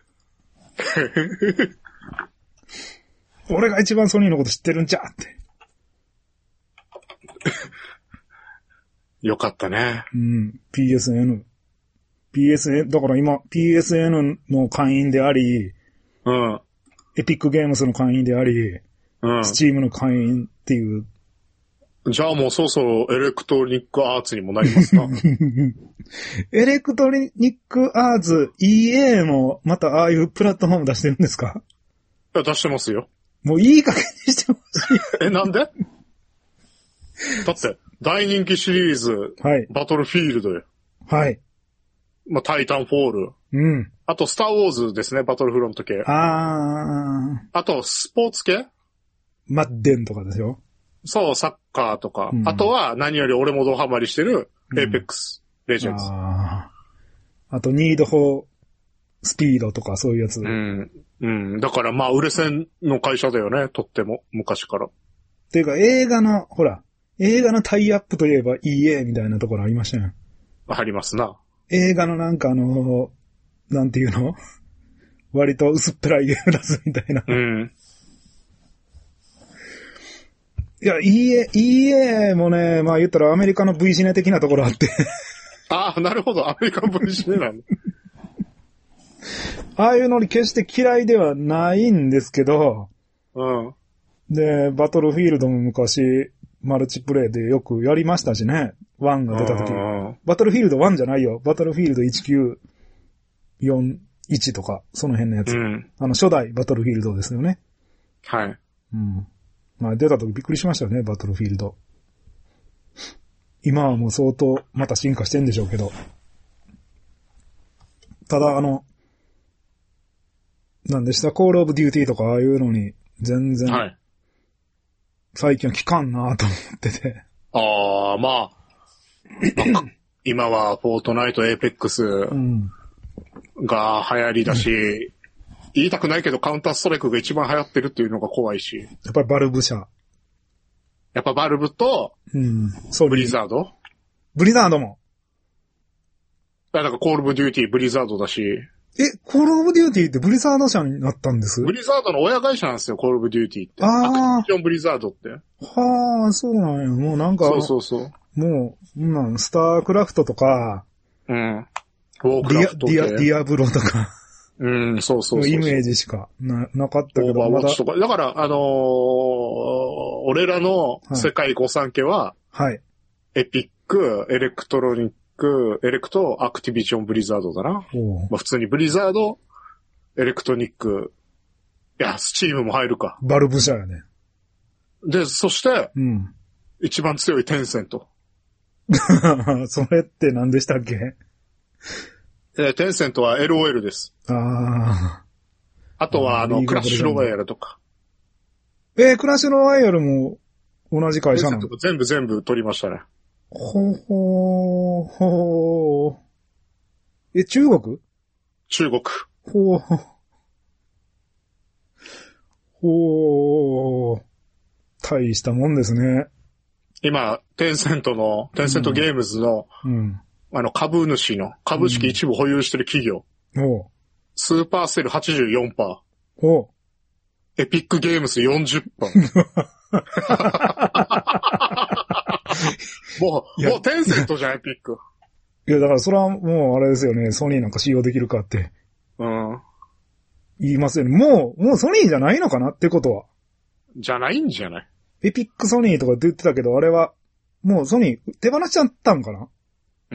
俺が一番ソニーのこと知ってるんじゃって。 よかったね。 うん。ピーエスエヌ。ピーエスエヌ、だから今、ピーエスエヌ の会員であり、 うん。 エピックゲームスの会員であり、うん。スチームの会員っていう。 じゃあもうそろそろエレクトリックアーツにもなりますかエレクトリックアーツ イーエー もまたああいうプラットフォーム出してるんですか？ いや、出してますよ。 もういい加減にしてほしい。 え、なんで？だって、大人気シリーズ、はい。バトルフィールドよ。 はい。 まあ、タイタンフォール。 うん。 あと、スターウォーズですね、バトルフロント系。 ああ。あと、スポーツ系？ マッデンとかですよ。 そう、サッカーとか。うん、あとは、何より俺もドハマりしてる、エーペックス、レジェンズ。 ああ。あと、ニードフォースピードとかそういうやつ。 うん。うん。だから、まあ、売れ線の会社だよね、とっても、昔から。 っていうか、映画の、ほら、映画のタイアップといえば イーエー みたいなところありましたね。 ありますな。 映画のなんかあの、なんていうの割と薄っぺらいゲーム出すみたいな。 うん。 いや、イーエー、イーエー もね、まあ言ったらアメリカの V シネ的なところあって。 ああ、なるほど。アメリカの V シネなんだ。 ああいうのに決して嫌いではないんですけど。 うん。 で、バトルフィールドも昔、マルチプレイでよくやりましたしね。ワンが出た時。バトルフィールドワンじゃないよ。バトルフィールドいちきゅうよんいちとか、その辺のやつ。うん、あの、初代バトルフィールドですよね。 はい。 うん。まあ出た時びっくりしましたよね、バトルフィールド。今はもう相当また進化してんでしょうけど。ただあの、なんでした、コールオブデューティーとかああいうのに全然、はい、最近は効かんなと思ってて。 ああ、まあ、今はフォートナイト、エーペックスが流行りだし、うん、言いたくないけどカウンターストライクが一番流行ってるっていうのが怖いし。 やっぱりバルブ社。 やっぱバルブと、うん、そうブリザードブリザードも。 だからコールオブデューティー、ブリザードだし。 え、コールオブデューティーってブリザード社になったんです？ ブリザードの親会社なんですよ、コールオブデューティーって。 ああ。 アクティビジョンブリザードって。 はあ、そうなんや。もうなんか。 そうそうそう。 もう、なん、スタークラフトとか。 うん。ウォークラフトディア、ディア、ディアブロとか。 うん、そうそうそうそう。 イメージしかな、なかったけど、 まだ。だから、あのー、俺らの世界御三家は、 はい。 エピック、エレクトロニック、エレクト、アクティビジョンブリザードだな。まあ、普通にブリザード、エレクトニック、いや、スチームも入るか。 バルブ社やね。 で、そして、 うん。 一番強いテンセント。 それって何でしたっけ？ えー、テンセントは エルオーエル です。 ああ。 あとは、あの、クラッシュロワイヤルとか。 えー、クラッシュロワイヤルも同じ会社なの？ 全部全部取りましたね。 ほほー、ほー。え、中国？ 中国。 ほー。ほー。大したもんですね。 今、テンセントの、テンセントゲームズの、うん、うんあの、株主の、株式一部保有してる企業。 うん、 スーパーセル はちじゅうよんパーセント。 おエピックゲームス よんじゅっパーセント。もう、もうテンセントじゃん、エピック。 いや、だからそれはもうあれですよね、ソニーなんか使用できるかって。 うん。 言いますよね。もう、もうソニーじゃないのかなってことは。 じゃないんじゃない？ エピックソニーとかって言ってたけど、あれは、もうソニー手放しちゃったんかな？ うん。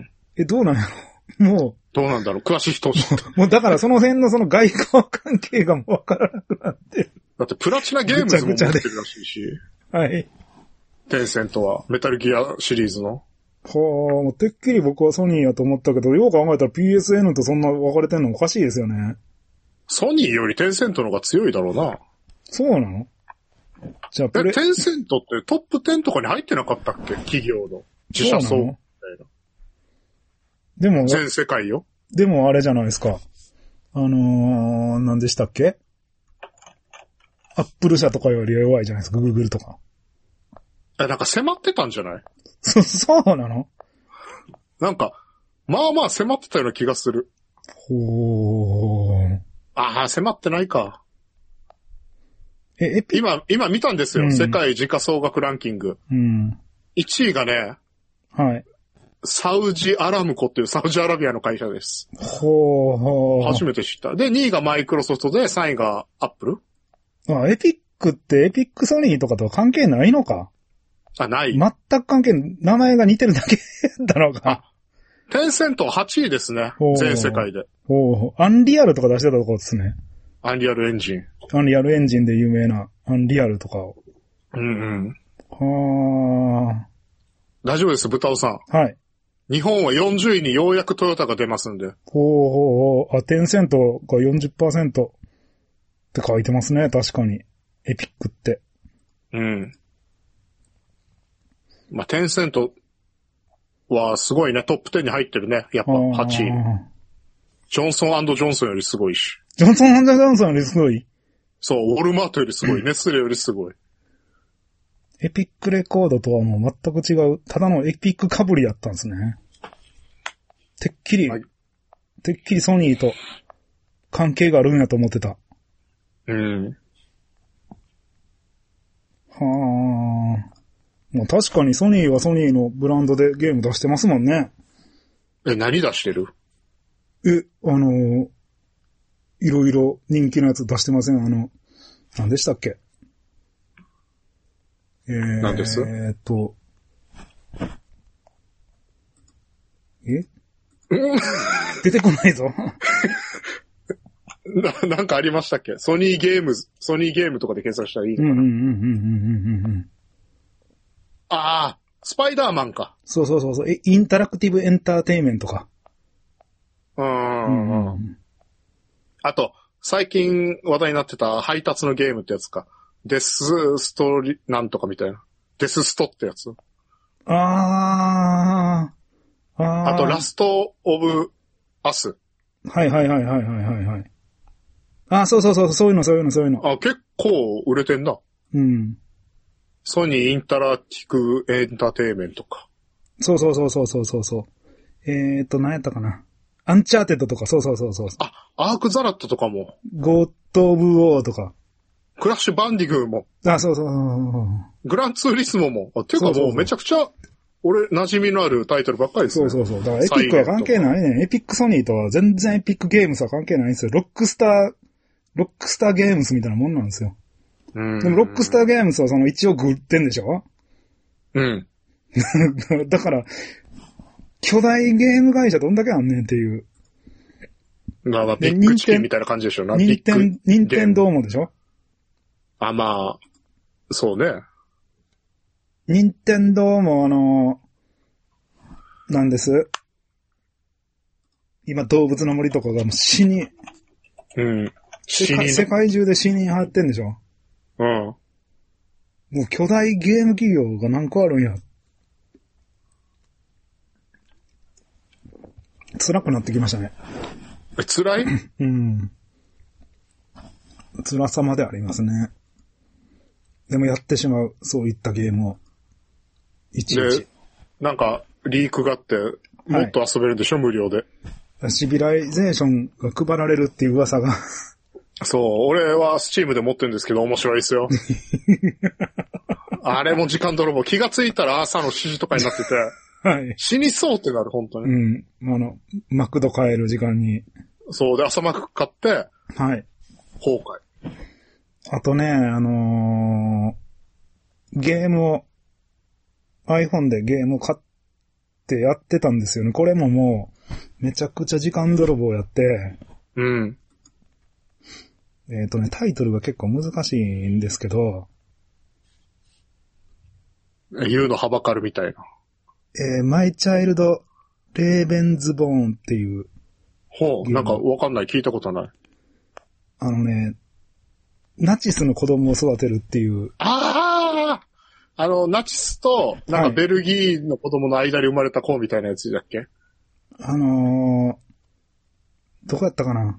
え、どうなんやろもう。 どうなんだろう、詳しい人教えて。 もうだからその辺のその外交関係がもうわからなくなって。 だってプラチナゲームズも持ってるらしいし。 はい。 テンセントは、メタルギアシリーズの。 はあ、もうてっきり僕はソニーやと思ったけど、よう考えたら ピーエスエヌ とそんな分かれてんのおかしいですよね。 ソニーよりテンセントの方が強いだろうな。 そうなの？じゃあプレ、 え、テンセントってトップじゅうとかに入ってなかったっけ？企業の。自社層みたいな。 でも、 全世界よ。 でもあれじゃないですか。あのー、何でしたっけ？アップル社とかより弱いじゃないですか、グーグルとか。 え、なんか迫ってたんじゃない？ そ、そうなの？ なんか、まあまあ迫ってたような気がする。 ほー。 ああ、迫ってないか。 え、エピ今、今見たんですよ。うん、世界時価総額ランキング。 うん。 いちいがね、 はい。 サウジアラムコっていうサウジアラビアの会社です。 ほーほー。 初めて知った。で、にいがマイクロソフトでさんいがアップル？ あ、エピックってエピックソニーとかとは関係ないのか？ あ、ない。 全く関係、名前が似てるだけだろうか。 あ、テンセントはちいですね。全世界で。 ほう。アンリアルとか出してたとこですね。 アンリアルエンジン。 アンリアルエンジンで有名なアンリアルとかを。 うんうん。 はあ。 大丈夫です、豚尾さん。 はい。 日本はよんじゅういにようやくトヨタが出ますんで。 ほうほうほう。あ、テンセントが よんじゅっパーセント って書いてますね、確かに。エピックって。 うん。まあ、テンセントはすごいね、トップじゅうに入ってるね。やっぱはちい。ジョンソン&ジョンソンよりすごいし。 ジョンソン&ジョンソンよりすごい？ そう、ウォルマートよりすごい。ネスレよりすごい。 エピックレコードとはもう全く違う、ただのエピックかぶりやったんですね。てっきり、はい、てっきりソニーと関係があるんやと思ってた。 うん。 はあ。まあ確かにソニーはソニーのブランドでゲーム出してますもんね。 え、何出してる？ え、あの、いろいろ人気のやつ出してません？あの、何でしたっけ？えー、 何です？ えーっと、え出てこないぞ。 な、なんかありましたっけ？ソニーゲームズ、ソニーゲームとかで検索したらいいのかな？ うんうんうんうんうんうんうん。 ああ、スパイダーマンか。 そうそうそうそう。え、インタラクティブエンターテイメントか。 うーん。うんうん、あと、最近話題になってた配達のゲームってやつか。デスストリ、なんとかみたいな。デスストってやつ。 あー。ああと、ラストオブアス。 はいはいはいはいはいはいはい。あー、そうそうそう、そういうのそういうのそういうの。 あ、結構売れてんだ。 うん。 ソニーインタラクティブエンターテイメントか。 そうそうそうそうそうそうそう。えーと、何やったかな。アンチャーテッドとか、そうそうそうそう。 あ、アークザラットとかも。 ゴッド・オブ・ウォーとか。 クラッシュバンディグーも。 あ、そうそうそうそう。 グランツーリスモも。あ、ていうかもうめちゃくちゃ、俺、馴染みのあるタイトルばっかりですね。 そうそうそう。だからエピックは関係ないね。エピックソニーとは全然エピックゲームスは関係ないんですよ。ロックスター、ロックスターゲームスみたいなもんなんですよ。うん。でもロックスターゲームスはその一応グってんでしょ？ うん。 だから、巨大ゲーム会社どんだけあんねんっていう。 まあまあ、ビッグチキンみたいな感じでしょうな。 ニンテン、ニンテンドーもでしょ？ あ、まあ、そうね。 ニンテンドーもあの、なんです。今動物の森とかがもう死に。 うん。 死に。世界中で死に張ってんでしょ？ うん。 もう巨大ゲーム企業が何個あるんや。辛くなってきましたね。 え、辛い？ うん。辛さまでありますね。でもやってしまう、そういったゲームを。いちいち。 で、なんか、リークがあって、もっと遊べるんでしょ、はい、無料で。 シビライゼーションが配られるっていう噂が。 そう、俺はスチームで持ってるんですけど面白いですよ。あれも時間泥棒。気がついたら朝のしちじとかになってて。 はい。 死にそうってなる、本当に。 うん。あの、マクド帰る時間に。 そうで、朝マック買って、 はい。 崩壊。 あとね、あのー、ゲームを、iPhone でゲームを買ってやってたんですよね。これももう、めちゃくちゃ時間泥棒やって、 うん。 えっとね、タイトルが結構難しいんですけど、 言うのはばかるみたいな。 えー、マイチャイルド・レーベンズボーンっていう。 ほう、なんかわかんない、聞いたことない。 あのね、ナチスの子供を育てるっていう。 あああの、ナチスと、なんかベルギーの子供の間に生まれた子みたいなやつだっけ、はい、 あのー、どこやったかな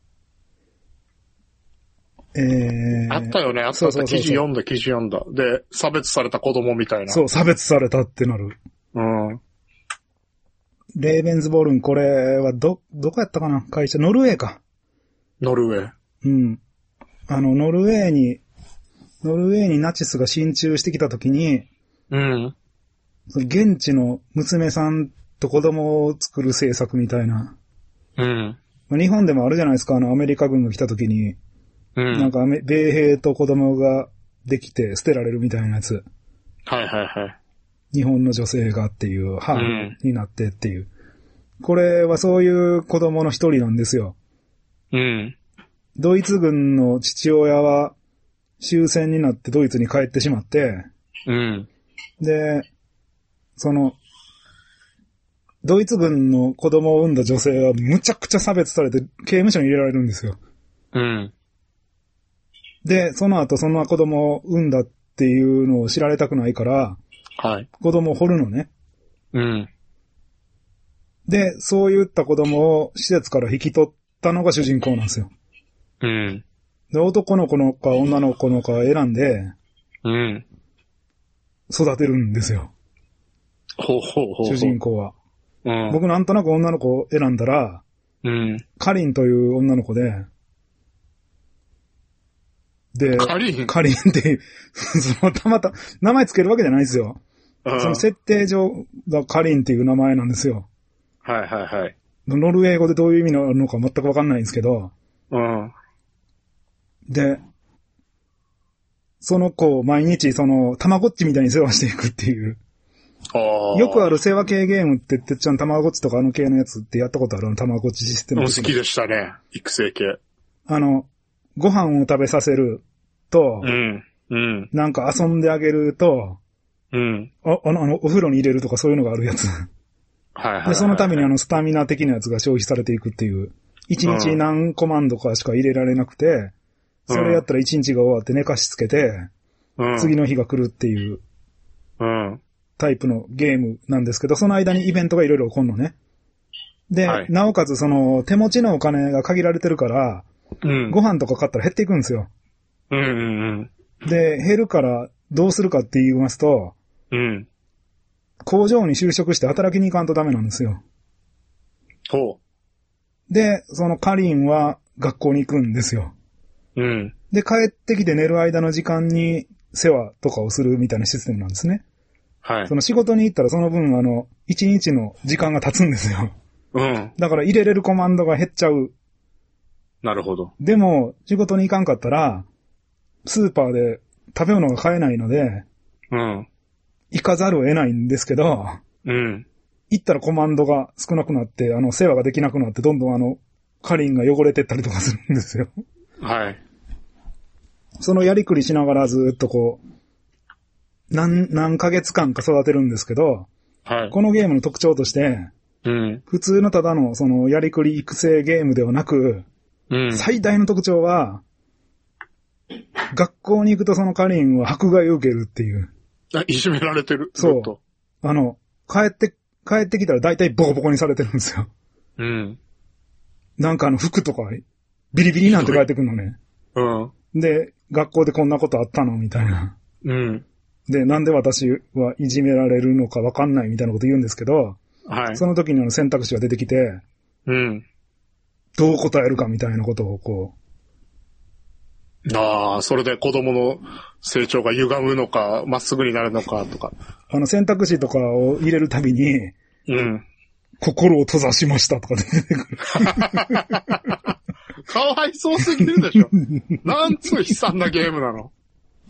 えー、 あったよね、あったあった。記事読んだ、記事読んだ。で、差別された子供みたいな。 そう、差別されたってなる。 うん。 レーベンズボルン、これはど、どこやったかな会社、ノルウェーか。 ノルウェー。 うん。あの、ノルウェーに、ノルウェーにナチスが進駐してきたときに、 うん。 その現地の娘さんと子供を作る政策みたいな。 うん。 日本でもあるじゃないですか、あの、アメリカ軍が来たときに、うん。なんか、米兵と子供ができて捨てられるみたいなやつ。 はいはいはい。 日本の女性がっていう、母になってっていう。うん、これはそういう子供の一人なんですよ。 うん。 ドイツ軍の父親は終戦になってドイツに帰ってしまって、 うん。 で、その、ドイツ軍の子供を産んだ女性はむちゃくちゃ差別されて刑務所に入れられるんですよ。 うん。 で、その後その子供を産んだっていうのを知られたくないから、 はい。 子供を掘るのね。 うん。 で、そういった子供を施設から引き取ったのが主人公なんですよ。 うん。 で、男の子のか女の子のか選んで、 うん。 育てるんですよ。 ほうほうほうほう。 主人公は。 うん。 僕なんとなく女の子を選んだら、 うん。 カリンという女の子で、で、 カリンカリンっていう、そのたまた、名前つけるわけじゃないですよ。うん、その設定上、カリンっていう名前なんですよ。 はいはいはい。 ノルウェー語でどういう意味なのか全くわかんないんですけど、 うん。 で、その子を毎日、その、たまごっちみたいに世話していくっていう。よくある世話系ゲームって、てっちゃんたまごっちとかあの系のやつってやったことあるのたまごっちシステム。 好きでしたね。育成系。 あの、ご飯を食べさせると、 うん。うん。 なんか遊んであげると、 うん。 あ、あの、あの、お風呂に入れるとかそういうのがあるやつ。 はいはいはい、はい。 で、そのためにあの、スタミナ的なやつが消費されていくっていう。一日何コマンドかしか入れられなくて、うん、それやったら一日が終わって寝かしつけて、うん、次の日が来るっていう、 うん、 タイプのゲームなんですけど、その間にイベントがいろいろ起こるのね。で、はい、なおかつその、手持ちのお金が限られてるから、うん、ご飯とか買ったら減っていくんですよ。 うんうんうん、 で、減るからどうするかって言いますと、 うん、 工場に就職して働きに行かんとダメなんですよ。 ほう。で、そのカリンは学校に行くんですよ。 うん。 で、帰ってきて寝る間の時間に世話とかをするみたいなシステムなんですね。 はい。 その仕事に行ったらその分あの、一日の時間が経つんですよ。 うん。 だから入れれるコマンドが減っちゃう。 なるほど。 でも、仕事に行かんかったら、スーパーで食べ物が買えないので、 うん。 行かざるを得ないんですけど、 うん。 行ったらコマンドが少なくなって、あの、世話ができなくなって、どんどんあの、カリンが汚れてったりとかするんですよ。 はい。 そのやりくりしながらずっとこう、何、何ヶ月間か育てるんですけど、 はい。 このゲームの特徴として、 うん。 普通のただのそのやりくり育成ゲームではなく、 うん。 最大の特徴は、学校に行くとそのカリンは迫害を受けるっていう。 あ、いじめられてる。 そう。あの、帰って、帰ってきたら大体ボコボコにされてるんですよ。 うん。 なんかあの服とか、ビリビリなんて帰ってくるのね。 うん。 で、学校でこんなことあったのみたいな。 うん。 で、なんで私はいじめられるのかわかんないみたいなこと言うんですけど、 はい。 その時にあの選択肢が出てきて、 うん。 どう答えるかみたいなことをこう。ああ、それで子供の成長が歪むのか、まっすぐになるのかとか。 あの選択肢とかを入れるたびに、 うん。 心を閉ざしましたとか出てくる。 かわいそうすぎるでしょ。なんつう悲惨なゲームなの。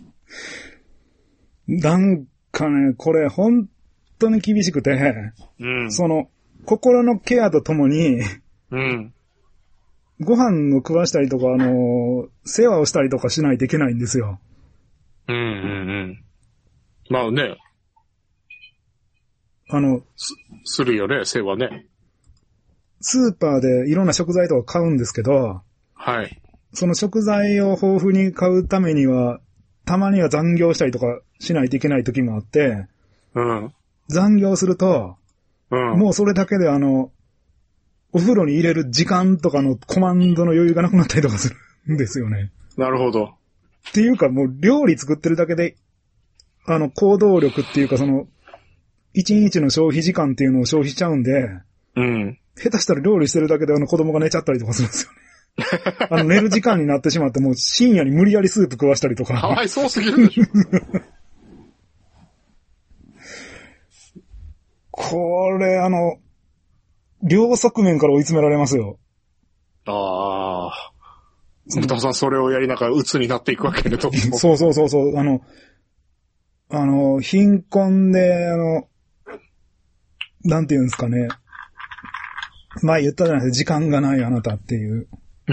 なんかね、これ本当に厳しくて、うん、その、心のケアとともに、うん、ご飯を食わしたりとか、あの、世話をしたりとかしないといけないんですよ。 うんうんうん。まあね。 あの、 す、するよね、世話ね。 スーパーでいろんな食材とか買うんですけど、 はい。 その食材を豊富に買うためには、たまには残業したりとかしないといけない時もあって、うん。残業すると、うん。もうそれだけであの、お風呂に入れる時間とかのコマンドの余裕がなくなったりとかするんですよね。 なるほど。 っていうかもう料理作ってるだけで、あの行動力っていうかその、一日の消費時間っていうのを消費しちゃうんで、うん。下手したら料理してるだけであの子供が寝ちゃったりとかするんですよね。あの寝る時間になってしまってもう深夜に無理やりスープ食わしたりとか。 かわいそうすぎるでしょ。 これあの、両側面から追い詰められますよ。 ああ。豚さんそれをやりながら鬱になっていくわけね、と。 そうそうそうそう。あの、あの、貧困で、あの、なんていうんですかね。前言ったじゃないですか、時間がないあなたっていう。うん、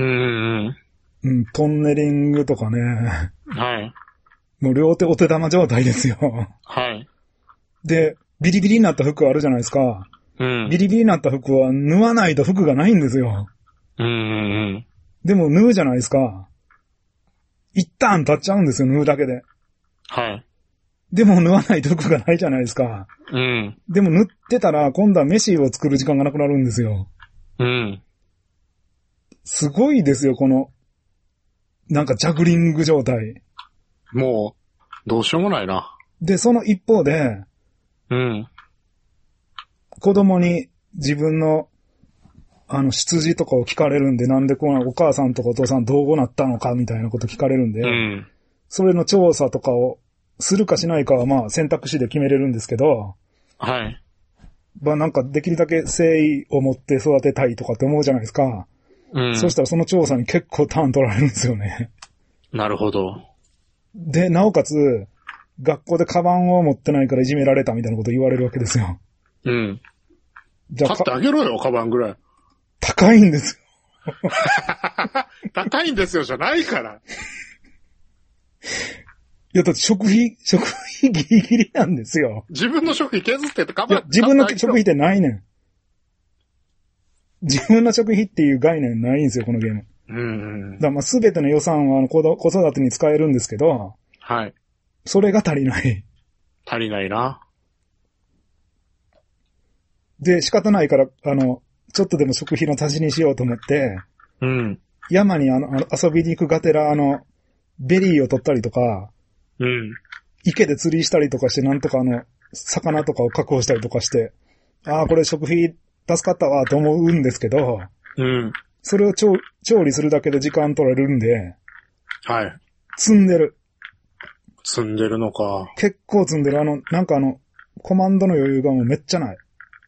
うん。トンネリングとかね。はい。もう両手お手玉状態ですよ。はい。で、ビリビリになった服あるじゃないですか。うん。ビリビリになった服は縫わないと服がないんですよ。うんうんうん。でも縫うじゃないですか。一旦経っちゃうんですよ、縫うだけで。はい。でも縫わないと服がないじゃないですか。うん。でも縫ってたら今度は飯を作る時間がなくなるんですよ。うん。すごいですよ、この、なんかジャグリング状態。 もう、どうしようもないな。 で、その一方で、うん。子供に自分の、あの、出自とかを聞かれるんで、なんでこう、お母さんとかお父さんどうなったのかみたいなこと聞かれるんで、うん。それの調査とかをするかしないかはまあ選択肢で決めれるんですけど、はい。まあなんかできるだけ誠意を持って育てたいとかって思うじゃないですか。うん。そしたらその調査に結構ターン取られるんですよね。 なるほど。 で、なおかつ、学校でカバンを持ってないからいじめられたみたいなこと言われるわけですよ。うん。 じゃあ買ってあげろよ、カバンぐらい。 高いんですよ。 高いんですよじゃないから。 いや、だって食費、食費ギリギリなんですよ。 自分の食費削ってカバン。いや、 自分の食費ってないねん。自分の食費っていう概念ないんですよ、このゲーム。うん。だからまあ全ての予算は子育てに使えるんですけど、はい。それが足りない。 足りないな。 で、仕方ないから、あの、ちょっとでも食費の足しにしようと思って、うん。山にあの、あの遊びに行くがてら、あの、ベリーを取ったりとか、うん。池で釣りしたりとかして、なんとかあの、魚とかを確保したりとかして、ああ、これ食費助かったわと思うんですけど、うん。それを調調理するだけで時間取られるんで、はい。積んでる。 積んでるのか。 結構積んでる。あの、なんかあの、コマンドの余裕がもうめっちゃない。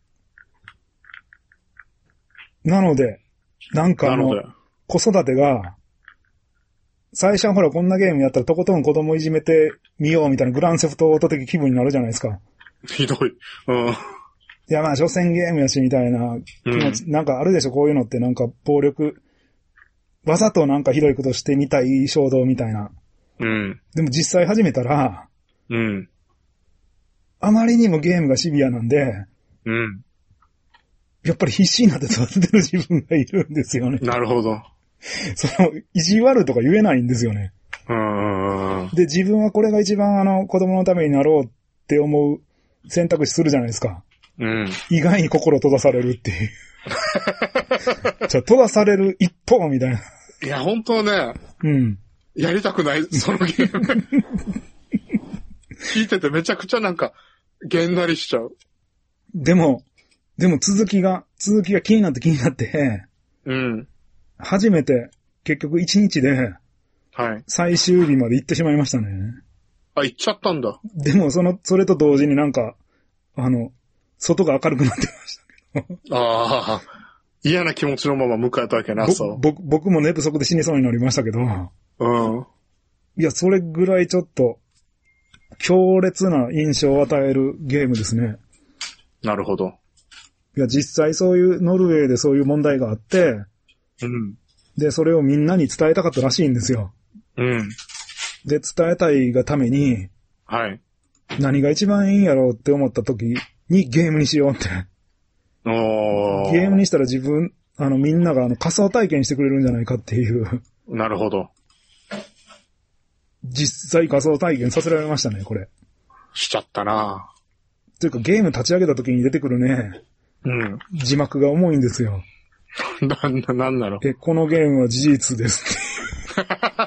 なので、なんかあの、子育てが、最初はほらこんなゲームやったらとことん子供いじめてみようみたいなグランセフトオート的気分になるじゃないですか。 ひどい。うん。いやまあ所詮ゲームやしみたいな気持ち、うん、なんかあるでしょ、こういうのってなんか暴力、わざとなんかひどいことしてみたい衝動みたいな。うん。でも実際始めたら、うん。あまりにもゲームがシビアなんで、うん。やっぱり必死になって育ててる自分がいるんですよね。 なるほど。 その、意地悪とか言えないんですよね。うん。で、自分はこれが一番あの、子供のためになろうって思う選択肢するじゃないですか。うん。意外に心閉ざされるっていう。じゃあ閉ざされる一方みたいな。 いや、本当ね。うん。やりたくない、そのゲーム。聞いててめちゃくちゃなんか、げんなりしちゃう。 でも、でも続きが、続きが気になって気になって、うん。初めて、結局一日で、はい。最終日まで行ってしまいましたね。 あ、行っちゃったんだ。 でも、その、それと同時になんか、あの、外が明るくなってましたけど。 ああ、嫌な気持ちのまま迎えたわけな、そう。 僕、僕も寝不足で死にそうになりましたけど。 うん。 いや、それぐらいちょっと、強烈な印象を与えるゲームですね。 なるほど。 いや、実際そういう、ノルウェーでそういう問題があって、 うん。 で、それをみんなに伝えたかったらしいんですよ。 うん。 で、伝えたいがために、 はい。 何が一番いいんやろうって思った時にゲームにしようって。 おー。 ゲームにしたら自分、あの、みんながあの仮想体験してくれるんじゃないかっていう。 なるほど。 実際仮想体験させられましたね、これ。 しちゃったなというかゲーム立ち上げた時に出てくるね、 うん。 字幕が重いんですよ。 な、な、なんなのえ、このゲームは事実です。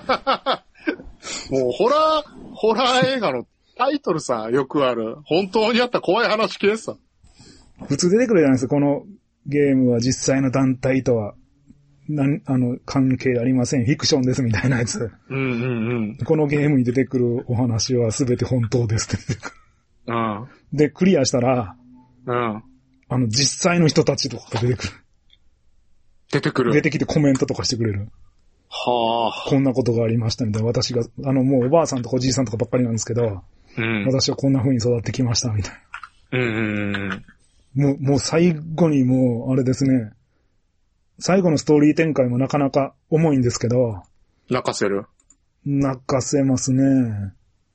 もうホラー、ホラー映画のタイトルさ、よくある。本当にあった怖い話系さ。 普通出てくるじゃないですか、このゲームは実際の団体とは、なんあの、関係ありません。フィクションですみたいなやつ。 うんうんうん。 このゲームに出てくるお話は全て本当ですって出てくる。 うん。 で、クリアしたら、 うん。 あの、実際の人たちとかが出てくる。 出てくる。 出てきてコメントとかしてくれる。 はあ。 こんなことがありましたみたいな。私が、あの、もうおばあさんとかおじいさんとかばっかりなんですけど、 うん。 私はこんな風に育ってきましたみたいな。 うんうんうん。 もう、もう最後にもう、あれですね。最後のストーリー展開もなかなか重いんですけど。 泣かせる。 泣かせますね。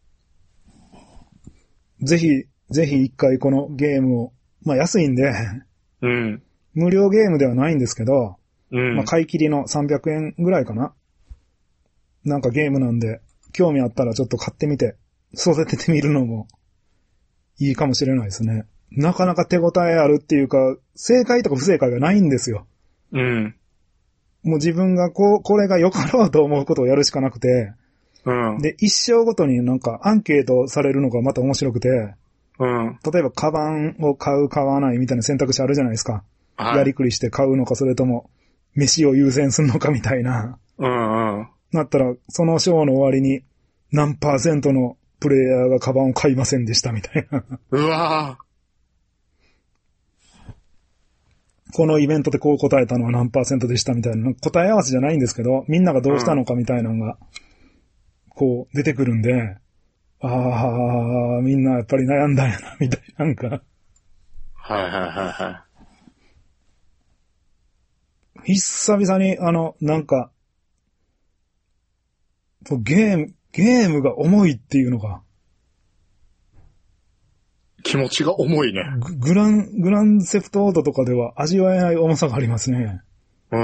ぜひ、ぜひ一回このゲームを、まあ安いんで、 うん。 無料ゲームではないんですけど、 うん。 まあ買い切りのさんびゃくえんぐらいかな。なんかゲームなんで、興味あったらちょっと買ってみて、育ててみるのもいいかもしれないですね。なかなか手応えあるっていうか、正解とか不正解がないんですよ。 うん。 もう自分がこう、これが良かろうと思うことをやるしかなくて、 うん。 で、一生ごとになんかアンケートされるのがまた面白くて、 うん。 例えばカバンを買う買わないみたいな選択肢あるじゃないですか。 はい。 やりくりして買うのかそれとも、飯を優先するのかみたいな。 うんうん。 なったら、そのショーの終わりに何パーセントのプレイヤーがカバンを買いませんでしたみたいな。 うわぁ。 このイベントでこう答えたのは何パーセントでしたみたいな。答え合わせじゃないんですけど、みんながどうしたのかみたいなのが、こう出てくるんで、ああ、みんなやっぱり悩んだんやな、みたいな。なんか。 はいはいはいはい。 久々に、あの、なんか、ゲーム、ゲームが重いっていうのが。 気持ちが重いね。 グラン、グランセフトオートとかでは味わえない重さがありますね。 うん。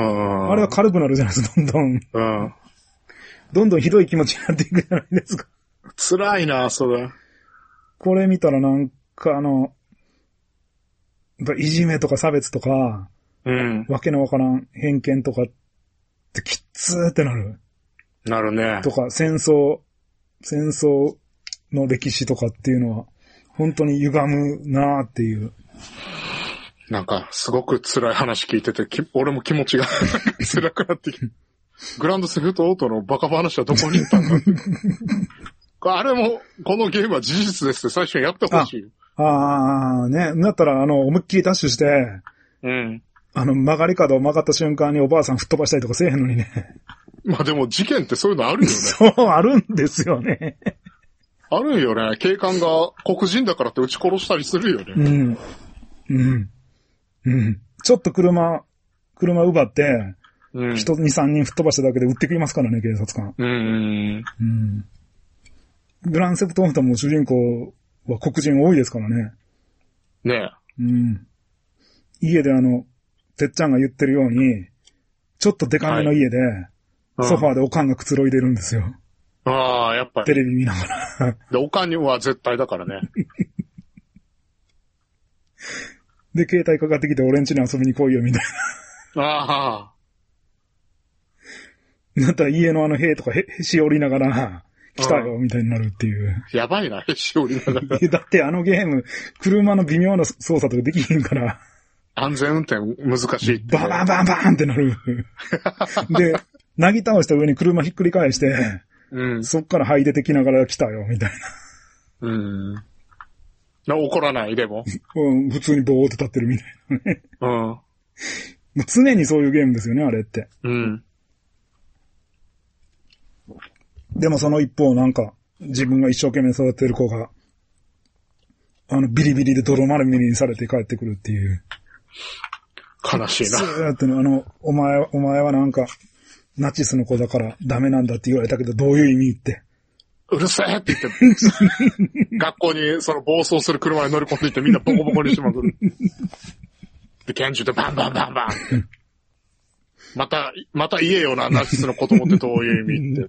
あれは軽くなるじゃないですか、どんどん。うん。どんどんひどい気持ちになっていくじゃないですか。 辛いな、それ。 これ見たらなんかあの、やっぱいじめとか差別とか、 うん。 わけのわからん偏見とかってきっつーってなる。 なるね。 とか、戦争、戦争の歴史とかっていうのは、本当に歪むなーっていう。 なんか、すごく辛い話聞いてて、き俺も気持ちが辛くなってきて。グランドセフトオートのバカ話はどこに行ったんだって。あれも、このゲームは事実ですって最初にやってほしい。 ああ、ね。だったら、あの、思いっきりダッシュして、 うん。 あの、曲がり角を曲がった瞬間におばあさん吹っ飛ばしたりとかせえへんのにね。 まあでも事件ってそういうのあるよね。 そう、あるんですよね。 あるよね。警官が黒人だからって撃ち殺したりするよね。 うん。うん。うん。ちょっと車、車奪って、うん、人に、さんにん吹っ飛ばしただけで撃ってくれますからね、警察官。 うん。 うん。グランセプトオートも主人公は黒人多いですからね。 ねえ。うん。家であの、てっちゃんが言ってるように、ちょっとデカめの家で、はい、ソファーでおかんがくつろいでるんですよ。 ああ、やっぱり。 テレビ見ながら。 で、おかんには絶対だからね。 で、携帯かかってきて俺ん家に遊びに来いよ、みたいな。ああ。 なったら家のあの塀とかへし折りながら、来たよ、みたいになるっていう。 やばいな、へし折りながら。 だってあのゲーム、車の微妙な操作とかできひんから。 安全運転難しいって。 ババンバンバンってなる。で、なぎ倒した上に車ひっくり返して、 うん。 そっから這い出てきながら来たよ、みたいな。うん。怒らない、でも。 うん、普通にボーって立ってるみたいなね。 うん。 常にそういうゲームですよね、あれって。 うん。 でもその一方、なんか、自分が一生懸命育てる子が、あの、ビリビリで泥まみれにされて帰ってくるっていう。 悲しいな。 ずーっとね、あの、お前、お前はなんか、ナチスの子だからダメなんだって言われたけど、どういう意味って。 うるせえって言って、学校にその暴走する車に乗り込んでいってみんなボコボコにしてまくる。で、拳銃でバンバンバンバンって。また、また言えよな、ナチスの子供ってどういう意味って。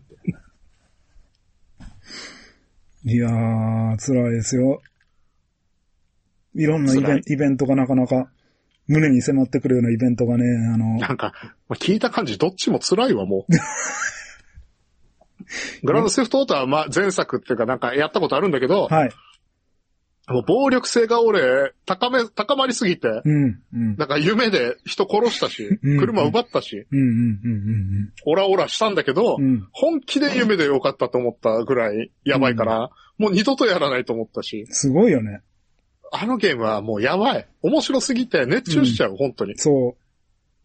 いやー、辛いですよ。いろんなイベンイベントがなかなか胸に迫ってくるようなイベントがね、あの。 なんか、聞いた感じどっちも辛いわ、もう。グランドセフトオートは、ま、前作っていうかなんかやったことあるんだけど、 はい。 もう暴力性が俺、高め、高まりすぎて、 うん、うん。 なんか夢で人殺したし、うん、車奪ったし、 うん、うん、うん、うん。 オラオラしたんだけど、うん、本気で夢でよかったと思ったぐらいやばいから、うん、もう二度とやらないと思ったし。 すごいよね。 あのゲームはもうやばい。面白すぎて熱中しちゃう、うん、本当に。 そう。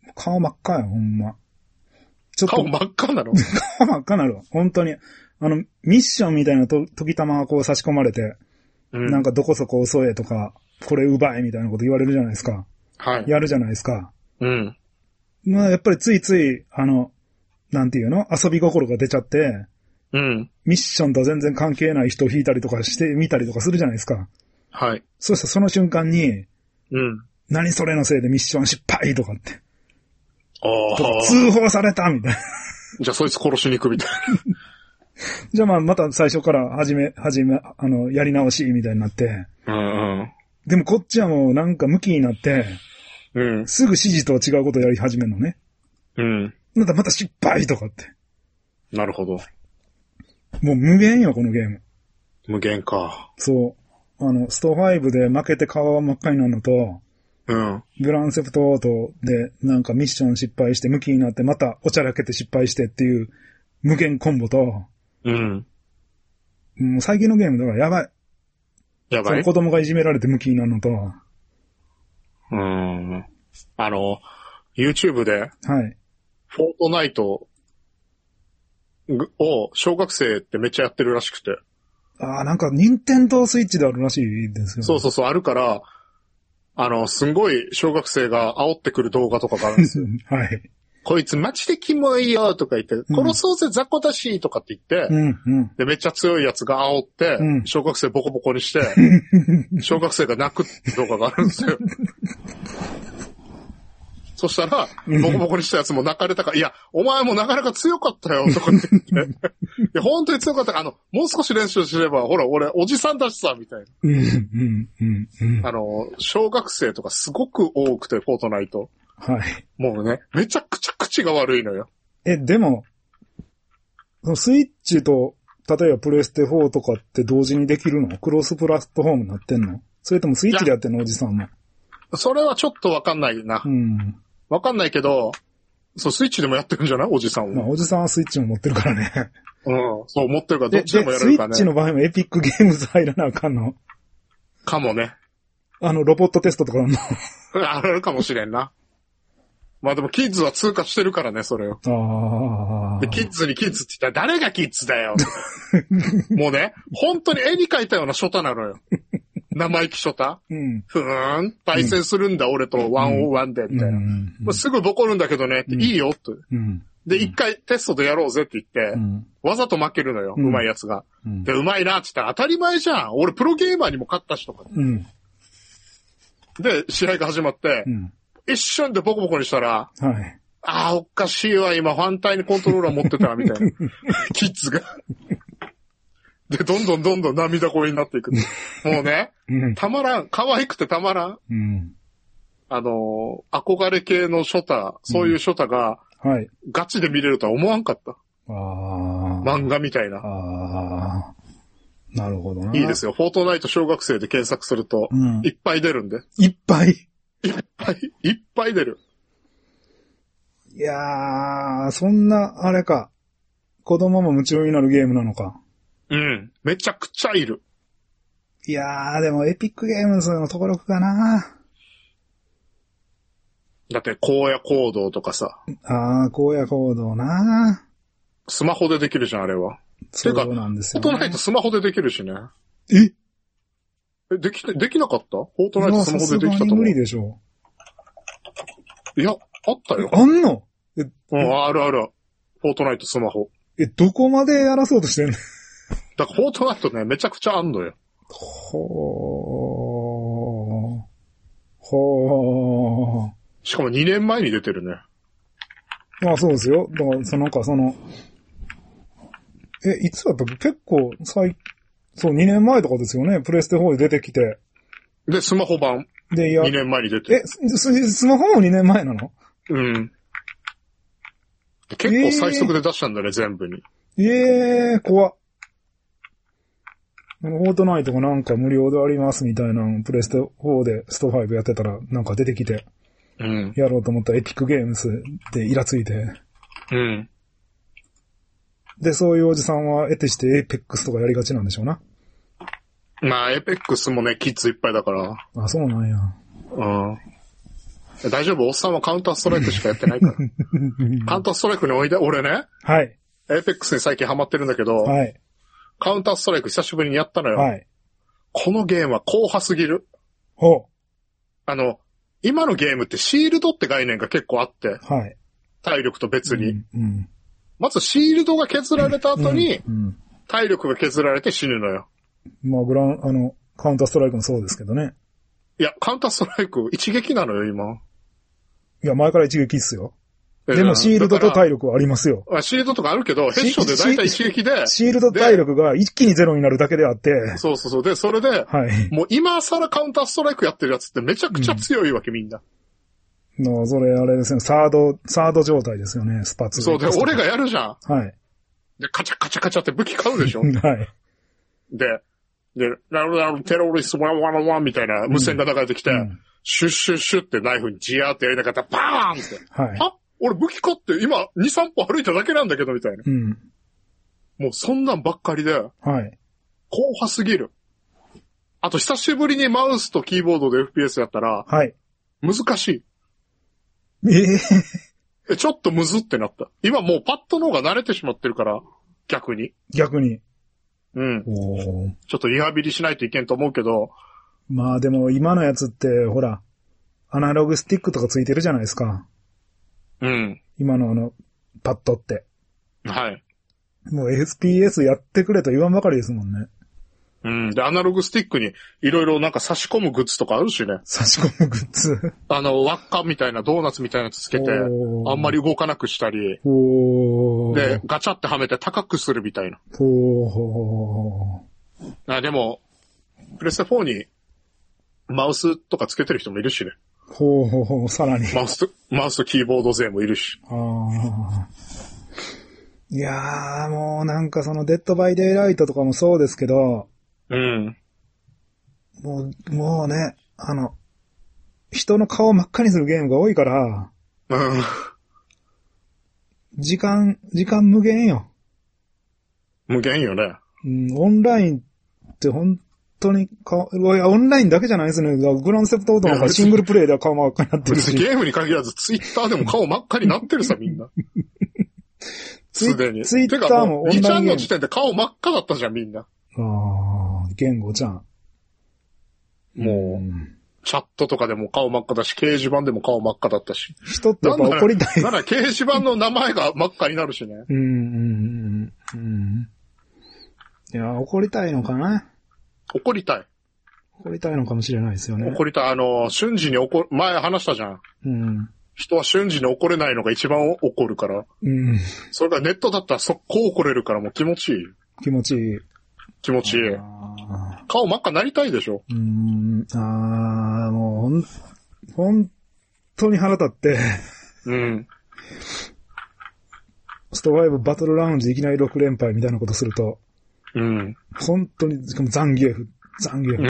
顔真っ赤や、ほんま。 ちょっと顔真っ赤なの顔真っ赤なの。本当に。あの、ミッションみたいなと時たまこう差し込まれて、うん、なんかどこそこ襲えとか、これ奪えみたいなこと言われるじゃないですか。 はい。 やるじゃないですか。 うん。 まあやっぱりついつい、あの、なんていうの？遊び心が出ちゃって、 うん。 ミッションと全然関係ない人を引いたりとかしてみたりとかするじゃないですか。 はい。 そうしたらその瞬間に、 うん。 何それのせいでミッション失敗とかって。 ああ。 通報されたみたいな。 じゃあそいつ殺しに行くみたいな。 じゃあまあまた最初から始め、始め、あの、やり直しみたいになって。 うんうん。 でもこっちはもうなんか向きになって、 うん。 すぐ指示とは違うことをやり始めるのね。 うん。 なんだまた失敗とかって。 なるほど。 もう無限よ、このゲーム。 無限か。 そう。あの、ストファイブで負けて顔が真っ赤になるのと、 うん。 グランセプトオートでなんかミッション失敗して向きになってまたおちゃらけて失敗してっていう無限コンボと、 うん。 もう最近のゲームだからやばい。 やばい。 子供がいじめられて向きになるのと。 うーん。あの、YouTube で、はい。フォートナイトを小学生ってめっちゃやってるらしくて。 ああ、なんかニンテンドースイッチであるらしいですよ、ね。 そうそうそう、あるから、あの、すんごい小学生が煽ってくる動画とかがあるんですよ。 はい。 こいつマジでキモいよとか言って、うん、殺そうぜ雑魚だしとかって言って、 うんうん、 で、めっちゃ強いやつが煽って、うん、小学生ボコボコにして、小学生が泣く動画があるんですよ。そしたら、ボコボコにしたやつも泣かれたから、いや、お前もなかなか強かったよとかって言って、いや、本当に強かったから、あの、もう少し練習すれば、ほら、俺、おじさんだしさ、みたいな。 うんうんうんうん、 あの、小学生とかすごく多くて、フォートナイト。 はい。 もうね、めちゃくちゃ口が悪いのよ。 え、でも、そのスイッチと、例えばプレステフォーとかって同時にできるの？クロスプラットフォームになってんの？それともスイッチでやってんの？おじさんも。 それはちょっとわかんないな。 うん。 わかんないけど、そう、スイッチでもやってるんじゃない？おじさんは。 まあ、おじさんはスイッチも持ってるからね。 うん。そう、持ってるからどっちでもやれるからね。 スイッチの場合もエピックゲームズ入らなあかんの？ かもね。 あの、ロボットテストとかあんの？ あるかもしれんな。まあでもキッズは通過してるからね、それを。 ああ。 で、キッズにキッズって言ったら誰がキッズだよ。もうね、本当に絵に描いたようなショタなのよ。生意気ショタ。 うん。 ふーん、対戦するんだ、うん、俺とワンオーワンで、みたいな。うん、もうすぐボコるんだけどね、って、うん、いいよ、と。 うん、 で、一回テストでやろうぜって言って、うん、わざと負けるのよ、うまいやつが。うん、で、うまいなって言ったら当たり前じゃん。俺プロゲーマーにも勝ったしとか。 うん、 で、試合が始まって、うん一瞬でボコボコにしたら、 はい。 ああ、おかしいわ、今反対にコントローラー持ってた、みたいな。キッズが。で、どんどんどんどん涙声になっていく。もうね、うん、たまらん。可愛くてたまらん。 うん、 あのー、憧れ系のショタ、そういうショタが、 うん、はい。 ガチで見れるとは思わんかった。 ああ。 漫画みたいな。 ああ。なるほどな。 いいですよ。フォートナイト小学生で検索すると、うん、いっぱい出るんで。 いっぱいいっぱい、いっぱい出る。 いやー、そんな、あれか。 子供も夢中になるゲームなのか。 うん。めちゃくちゃいる。 いやー、でもエピックゲームズのところかな。 だって、荒野行動とかさ。 あー、荒野行動な。 スマホでできるじゃん、あれは。 そうなんですよ、ね。 フォートナイトスマホでできるしね。 ええ、でき、できなかったフォートナイトスマホでできたと思う。 無理でしょう。いや、あったよ。 あんのえ、うん、あるある。フォートナイトスマホ。 え、どこまでやらそうとしてんの？ だからフォートナイトね、めちゃくちゃあんのよ。 ほー。ほー。 しかもにねんまえに出てるね。 まあそうですよ。だから、そのなんかその、え、いつだったっけ？結構、最、そう、にねんまえとかですよね。プレステフォーで出てきて。 で、スマホ版。で、いや。にねんまえに出てる。え、ス、スマホもにねんまえなの？ うん。結構最速で出したんだね、えー、全部に。 ええー、怖っ。フォートナイトがなんか無料でありますみたいなのプレステフォーでストファイブやってたらなんか出てきて、うん。やろうと思ったらエピックゲームスでイラついて。うん。で、そういうおじさんは得てしてエイペックスとかやりがちなんでしょうな。 まあ、エイペックスもね、キッズいっぱいだから。 あ、そうなんや。 うん。大丈夫、おっさんはカウンターストライクしかやってないから。カウンターストライクにおいで、俺ね。 はい。 エイペックスに最近ハマってるんだけど。はい。カウンターストライク久しぶりにやったのよ。はい。このゲームは硬派すぎる。ほう。あの、今のゲームってシールドって概念が結構あって。はい。体力と別に。うんうん、まずシールドが削られた後に、うんうん、体力が削られて死ぬのよ。 まあ、グラン、あの、カウンターストライクもそうですけどね。 いや、カウンターストライク一撃なのよ、今。 いや、前から一撃っすよ。でもシールドと体力はありますよ。 シールドとかあるけど、ヘッションで大体一撃で。 シールド体力が一気にゼロになるだけであって。 そうそうそう。で、それで、はい、もう今更カウンターストライクやってるやつってめちゃくちゃ強いわけ、うん、みんな。 の、それあれですね、サード、サード状態ですよね、スパツ。 そうで、俺がやるじゃん。 はい。 で、カチャカチャカチャって武器買うでしょ。 はい。 で、で、ラルラルテロリスワンワンワンみたいな無線が流れてきて、うん、シュッシュッシュッってナイフにジヤーってやりながらバーンって。はい。は俺武器買って今に、さん歩歩いただけなんだけどみたいな。うん。もうそんなんばっかりで。はい。硬派すぎる。あと久しぶりにマウスとキーボードで エフピーエス やったら。はい。難しい。ええー。ちょっとむずってなった。今もうパッドの方が慣れてしまってるから、逆に。逆に。うん。おちょっとリハビリしないといけんと思うけど。 まあでも今のやつって、ほら、アナログスティックとかついてるじゃないですか。うん。今のあの、パッドって。はい。もう エフピーエス やってくれと言わんばかりですもんね。 うん。で、アナログスティックにいろいろなんか差し込むグッズとかあるしね。 差し込むグッズあの、輪っかみたいなドーナツみたいなやつつけて、あんまり動かなくしたり。おで、ガチャってはめて高くするみたいな。ほー。あ、でも、プレステフォーにマウスとかつけてる人もいるしね。 ほうほうほう、さらに。 マウスと、マウスとキーボード勢もいるし。ああ。 いやー、もうなんかそのデッドバイデイライトとかもそうですけど、うん。もう、もうね、あの、人の顔真っ赤にするゲームが多いから、うん。時間、時間無限よ。 無限よね。 うん、オンラインって本当に顔、いや、オンラインだけじゃないですね。グランセプトオートなんかシングルプレイでは顔真っ赤になってるし。 ゲームに限らずツイッターでも顔真っ赤になってるさ、みんな。すでに。 ツイッターもオンライン。 にちゃんの時点で顔真っ赤だったじゃん、みんな。 ああ、言語ちゃん。 もう、うん、チャットとかでも顔真っ赤だし、掲示板でも顔真っ赤だったし。 人ってやっぱ怒りたい。 なら掲示板の名前が真っ赤になるしね。 うん、うん、うん。いや、怒りたいのかな？ 怒りたい。 怒りたいのかもしれないですよね。 怒りたい。あの、瞬時に怒る、前話したじゃん。うん。人は瞬時に怒れないのが一番怒るから。うん。それがネットだったら速攻怒れるからもう気持ちいい。 気持ちいい。 気持ちいい。顔真っ赤なりたいでしょ。 うーん。ああ、もうほん、本当に腹立って。うん。ストファイブバトルラウンジいきなりろく連敗みたいなことすると。うん。本当に、しかもザンギエフ。ザンギエフ。うん、うん。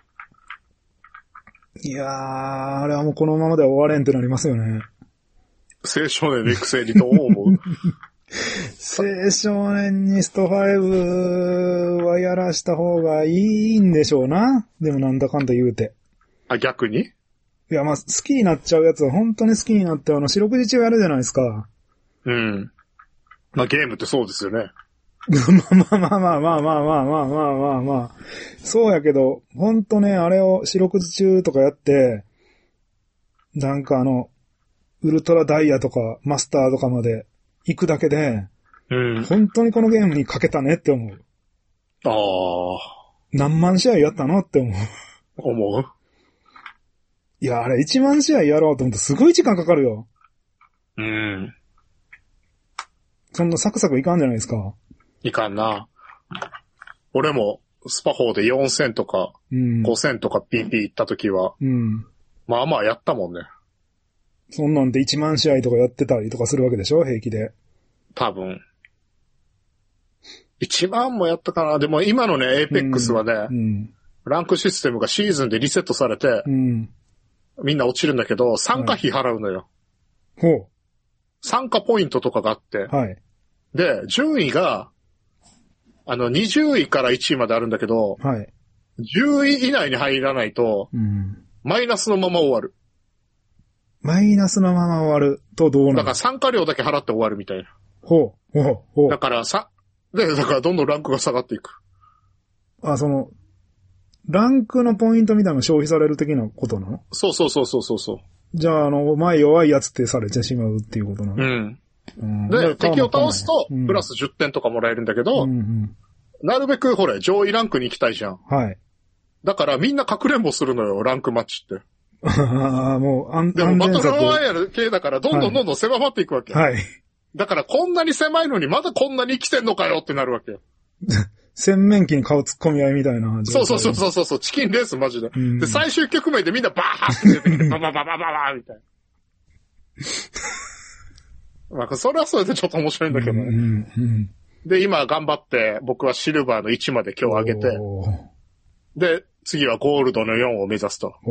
いやー、あれはもうこのままでは終われんってなりますよね。 青少年の育成にどう思う青少年にストファイブはやらした方がいいんでしょうな。でもなんだかんだ言うて。 あ、逆に？ いや、まあ、好きになっちゃうやつは本当に好きになってあの、四六時中やるじゃないですか。 うん。まあ、ゲームってそうですよね。 まあまあまあまあまあまあまあまあまあまあ。そうやけど、ほんとね、あれを四六時中とかやって、なんかあの、ウルトラダイヤとかマスターとかまで行くだけで、うん、本当にこのゲームにかけたねって思う。 ああ。 何万試合やったのって思う。 思う？ いや、あれいちまん試合やろうと思ってすごい時間かかるよ。 うん。 そんなサクサクいかんじゃないですか。 いかんな。俺もスパフォーでよんせんとかごせんとか ピーピー 行った時は、うん、まあまあやったもんね。 そんなんでいちまん試合とかやってたりとかするわけでしょ、平気で。 多分。いちまんもやったかな。でも今のね、エーペックスはね、うんうん、ランクシステムがシーズンでリセットされて、うん、みんな落ちるんだけど、参加費払うのよ。 ほう。 参加ポイントとかがあって。はい。で、順位が、あの、にじゅういからいちいまであるんだけど、はい。じゅうい以内に入らないと、うん、マイナスのまま終わる。 マイナスのまま終わるとどうなる？ だから参加料だけ払って終わるみたいな。 ほう、ほう、ほう。 だからさ、で、だからどんどんランクが下がっていく。 あ、その、ランクのポイントみたいなの消費される的なことなの？ そうそうそうそうそう。 じゃあ、あの、前弱いやつってされてしまうっていうことなの？ うん。うん、で、敵を倒すと、プラスじゅってんとかもらえるんだけど、うんうん、なるべく、ほれ、上位ランクに行きたいじゃん。はい。だからみんなかくれんぼするのよ、ランクマッチって。 ああ、もう、安全でも、バトルロワイヤル系だから、どんどんどんどん狭まっていくわけ。はい。だから、こんなに狭いのに、まだこんなに生きてんのかよってなるわけよ。 洗面器に顔突っ込み合いみたいな。 そうそうそうそうそう、チキンレースマジで。うん、で、最終局面でみんなバーって出てきて、ババババババーみたいな。まあ、それはそれでちょっと面白いんだけどね。うんうん、で、今頑張って、僕はシルバーのいちまで今日上げて、で、次はゴールドのよんを目指すと。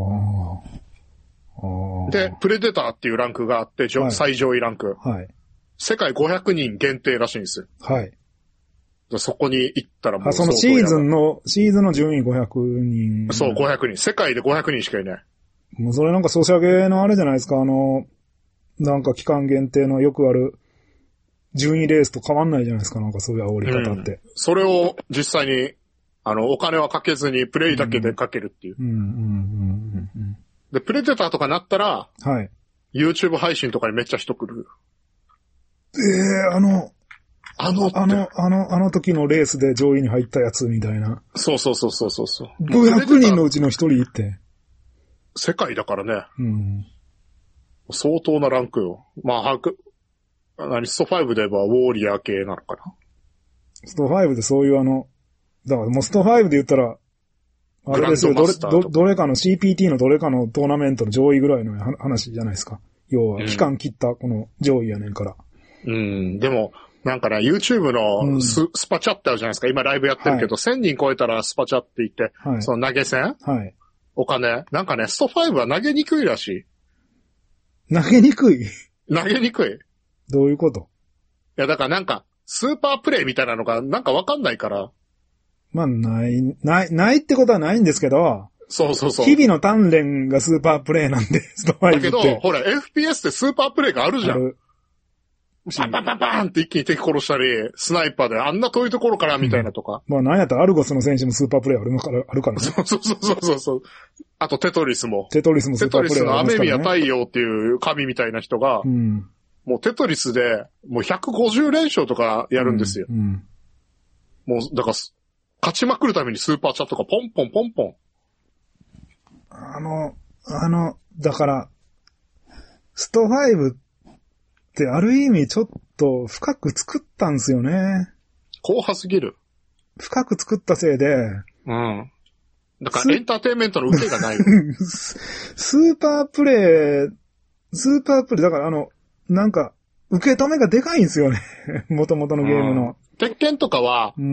で、プレデターっていうランクがあって、はい、最上位ランク。はい。世界ごひゃくにん限定らしいんですよ。はい。そこに行ったらもうあ、そのシーズンの、シーズンの順位ごひゃくにん。 そう、ごひゃくにん。世界でごひゃくにんしかいない。 もうそれなんかソシャゲのあれじゃないですか、あの、なんか期間限定のよくある、順位レースと変わんないじゃないですか、なんかそういう煽り方って。うん、 それを実際に、あの、お金はかけずにプレイだけでかけるっていう。うんうんうんうんうん、で、プレデターとかなったら、はい。YouTube 配信とかにめっちゃ人来る。 ええー、あの、 あの、 あの、あの、あの時のレースで上位に入ったやつみたいな。 そうそうそうそうそうそう。 ごひゃくにんのうちの一人って。 世界だからね。うん。相当なランクよ。まあ、はく、何、ストファイブで言えばウォーリアー系なのかな。 ストファイブでそういうあの、だからもうストファイブで言ったら、あれですよ、どれ、ど、どれかの シーピーティー のどれかのトーナメントの上位ぐらいの話じゃないですか。要は、期間切ったこの上位やねんから。 うん、うん、でも、なんかね、YouTube のス、うん、スパチャってあるじゃないですか。今ライブやってるけど、はい、せんにん超えたらスパチャって言って、はい、その投げ銭はい。お金なんかね、ストファイブは投げにくいらしい。投げにくい投げにくい。 どういうこと？ いや、だからなんか、スーパープレイみたいなのがなんかわかんないから。 まあ、ない、ない、ないってことはないんですけど、 そうそうそう。 日々の鍛錬がスーパープレイなんで、ストファイブって。 だけど、ほら、エフピーエス ってスーパープレイがあるじゃん。パンパンパンパンって一気に敵殺したり、スナイパーであんな遠いところからみたいなとか。 うん、まあ、なんやったらアルゴスの選手もスーパープレイあるのから、あるからね。 そうそうそうそう。あとテトリスも。 テトリスもスーパープレイあるから、ね。 テトリスの雨宮太陽っていう神みたいな人が、うん、もうテトリスで、もうひゃくごじゅう連勝とかやるんですよ。うんうん、もう、だから、勝ちまくるためにスーパーチャットがポンポンポンポン。 あの、あの、だから、ストファイブってある意味ちょっと深く作ったんすよね。 硬派すぎる。 深く作ったせいで。 うん。だからエンターテインメントの受けがないよ。 スーパープレイ、スーパープレイ、だからあの、なんか、受け止めがでかいんですよね。元々のゲームの。 鉄拳とかは、うん、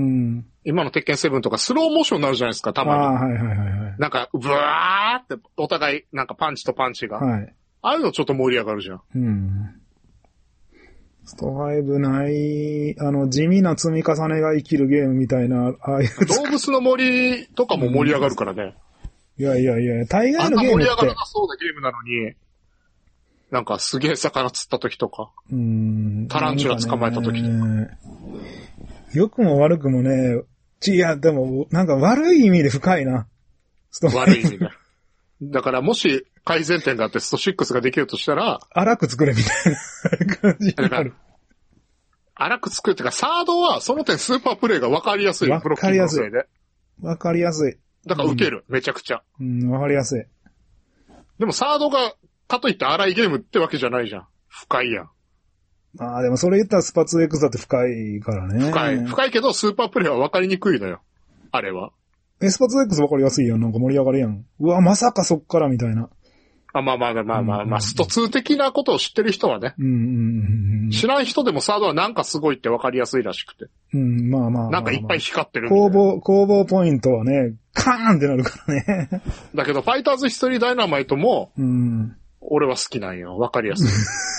今の鉄拳セブンとかスローモーションになるじゃないですか、たまに。あ、はいはいはいはい。なんか、ブワーってお互い、なんかパンチとパンチが。はい。ああいうのちょっと盛り上がるじゃん。うん。 ストファイブない、あの、地味な積み重ねが生きるゲームみたいな、ああいう。 動物の森とかも盛り上がるからね。 いやいやいや、大概のゲームって。あんな盛り上がらなそうなゲームなのに、なんかすげえ魚釣った時とか、うん、タランチュラ捕まえた時とか。 良くも悪くもね、いや、でも、なんか悪い意味で深いな。 悪い意味で。だからもし改善点があってストろくができるとしたら、 荒く作れみたいな感じになる。 荒く作るっていうか、サードはその点スーパープレイが分かりやすい。 分かりやすい。分かりやすい。 だから受ける、うん、めちゃくちゃ。 うん、分かりやすい。 でもサードが、かといって荒いゲームってわけじゃないじゃん。深いやん。 まあでもそれ言ったらスパツ X だって深いからね。 深い。深いけどスーパープレイは分かりにくいのよ。あれは。 え、スパツ X 分かりやすいやん。なんか盛り上がるやん。うわ、まさかそっからみたいな。 あ、まあまあまあまあまあ、まあ、ストツー的なことを知ってる人はね。 うんうんうん、 知らん人でもサードはなんかすごいって分かりやすいらしくて。 うん、まあまあまあ、まあ。 なんかいっぱい光ってるみたいな。 攻防、攻防ポイントはね、カーンってなるからね。 だけど、ファイターズヒストリーダイナマイトも、 うん、 俺は好きなんよ。分かりやす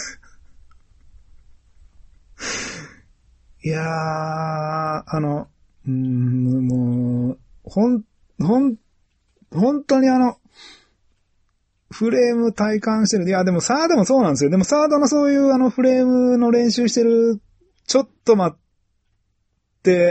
い。いやー、あの、うーん、もう、ほん、ほん、本当にあの、フレーム体感してる。いや、でもサードもそうなんですよ。でもサードのそういうあのフレームの練習してる、ちょっと待って、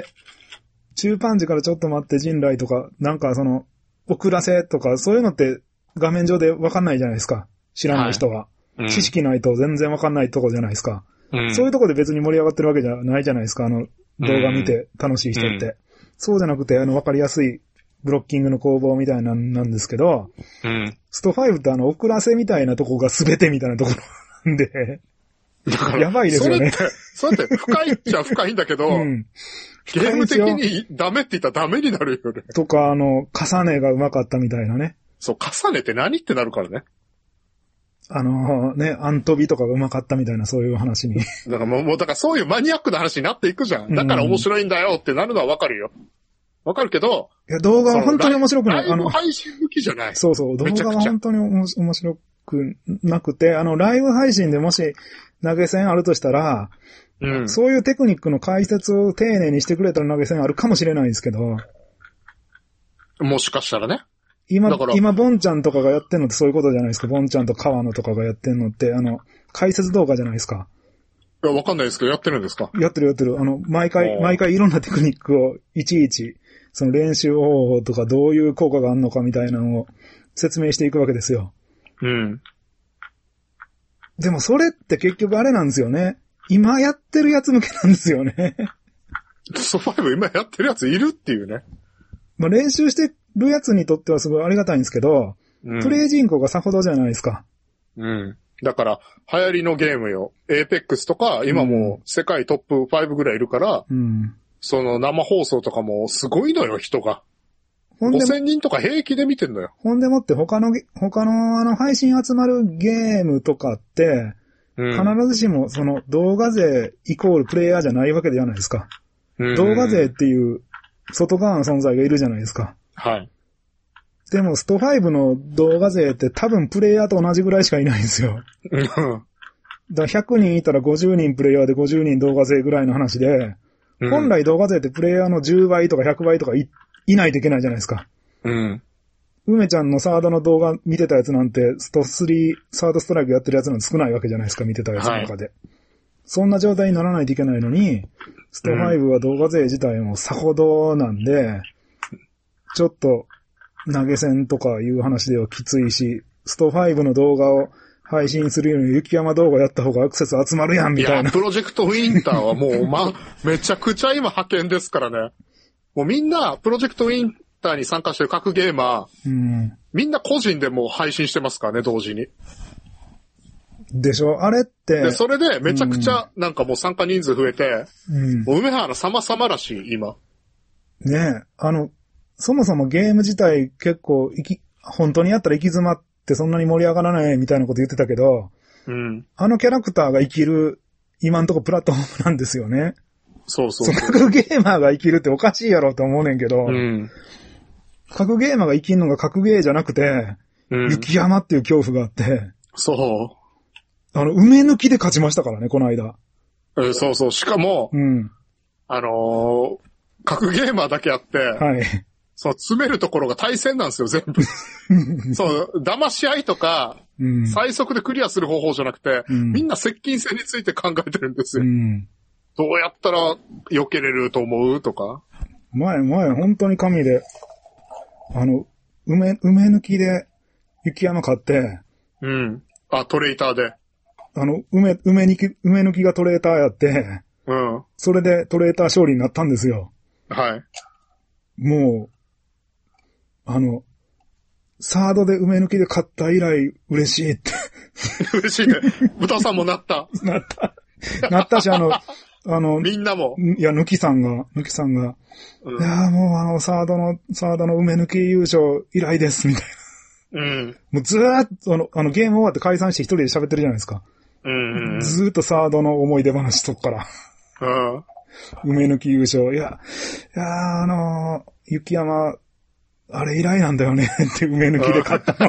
中パンチからちょっと待って陣雷とか、なんかその、遅らせとか、そういうのって画面上でわかんないじゃないですか。知らない人は。はいうん、知識ないと全然わかんないとこじゃないですか、うん。そういうとこで別に盛り上がってるわけじゃないじゃないですか。あの、動画見て楽しい人って。うんうん、そうじゃなくて、あの、わかりやすいブロッキングの攻防みたいなんなんですけど、うん、ストファイブってあの、遅らせみたいなとこが全てみたいなところなんで、 だからやばいですよね。 それって、それって深いっちゃ深いんだけど、うん、ゲーム的にダメって言ったらダメになるよね。 とか、あの、重ねが上手かったみたいなね。 そう、重ねって何ってなるからね。 あのね、アントビとかが上手かったみたいなそういう話に。 だからもう、もうだからそういうマニアックな話になっていくじゃん。だから面白いんだよってなるのはわかるよ。わかるけど。 いや、動画は本当に面白くない。 あの、配信向きじゃない。 そうそう、動画は本当に面白くなくて、あの、ライブ配信でもし投げ銭あるとしたら、うん、そういうテクニックの解説を丁寧にしてくれたら投げ銭あるかもしれないんですけど。 もしかしたらね。 今、今、ボンちゃんとかがやってんのってそういうことじゃないですか。ボンちゃんと川野とかがやってんのって、あの、解説動画じゃないですか。 いや、わかんないですけど、やってるんですか？ やってるやってる。あの、毎回、毎回いろんなテクニックをいちいち、その練習方法とかどういう効果があるのかみたいなのを説明していくわけですよ。 うん。 でもそれって結局あれなんですよね。今やってるやつ向けなんですよね。 ストファイブ今やってるやついるっていうね。 まあ練習してるやつにとってはすごいありがたいんですけど、うん、プレイ人口がさほどじゃないですか。 うん。だから、流行りのゲームよ。エーペックスとか、今もう世界トップファイブぐらいいるから、うん、その生放送とかもすごいのよ、人が。ごせんにんとか平気で見てんのよ。 ほんでもって他の、他のあの配信集まるゲームとかって、うん、必ずしもその動画勢イコールプレイヤーじゃないわけじゃないですか。うん、動画勢っていう外側の存在がいるじゃないですか。 はい。 でもストファイブの動画勢って多分プレイヤーと同じぐらいしかいないんですよ。だからひゃくにんいたらごじゅうにんプレイヤーでごじゅうにん動画勢ぐらいの話で、うん、本来動画勢ってプレイヤーのじゅうばいとかひゃくばいとか い, いないといけないじゃないですか。 うん。 梅ちゃんのサードの動画見てたやつなんて、ストスリー、サードストライクやってるやつなんて少ないわけじゃないですか、見てたやつの中で。はい、そんな状態にならないといけないのに、ストファイブは動画勢自体もさほどなんで、うん、ちょっと投げ銭とかいう話ではきついし、ストファイブの動画を配信するより雪山動画やった方がアクセス集まるやんみたいな。いや、プロジェクトウィンターはもう、ま、めちゃくちゃ今派遣ですからね。もうみんな、プロジェクトウィンターに参加してる各ゲーマー、うん、みんな個人でもう配信してますからね、同時に。 でしょあれって。 で、それでめちゃくちゃ、なんかもう参加人数増えて、うん、もう梅原様々らしい、今。 ねえ、あの、そもそもゲーム自体結構、いき、本当にやったら行き詰まってそんなに盛り上がらないみたいなこと言ってたけど、うん、あのキャラクターが生きる、今んとこプラットフォームなんですよね。 そうそうそう。 各ゲーマーが生きるっておかしいやろと思うねんけど、うん、各ゲーマーが生きるのが格ゲーじゃなくて、うん、雪山っていう恐怖があって、 そう。 あの、梅抜きで勝ちましたからね、この間。 うん、そうそう。しかも、 うん、 あのー、格ゲーマーだけあって、 はい。 そう、詰めるところが対戦なんですよ、全部。そう、騙し合いとか、うん、最速でクリアする方法じゃなくて、うん、みんな接近戦について考えてるんですよ。うん、どうやったら避けれると思うとか。 前、前、本当に神で、あの、梅、梅抜きで雪山買って、 うん。あ、トレーターで。 あの、梅、梅抜き、梅抜きがトレーターやって、 うん。 それでトレーター勝利になったんですよ。 はい。 もう、あの、サードで梅抜きで勝った以来嬉しいって。 嬉しいね。豚さんもなった。 なった。なったし、あの、あの、 みんなも。 いや、抜きさんが、抜きさんが、うん、いや、もうあの、サードの、サードの梅抜き優勝以来です、みたいな。うん。 もうずーっと、あの、あの、ゲーム終わって解散して一人で喋ってるじゃないですか。 うん、うん。 ずーっとサードの思い出話とっから。 うん。 梅抜き優勝。いや、いや、あのー、雪山、あれ以来なんだよねって梅抜きで勝ったの。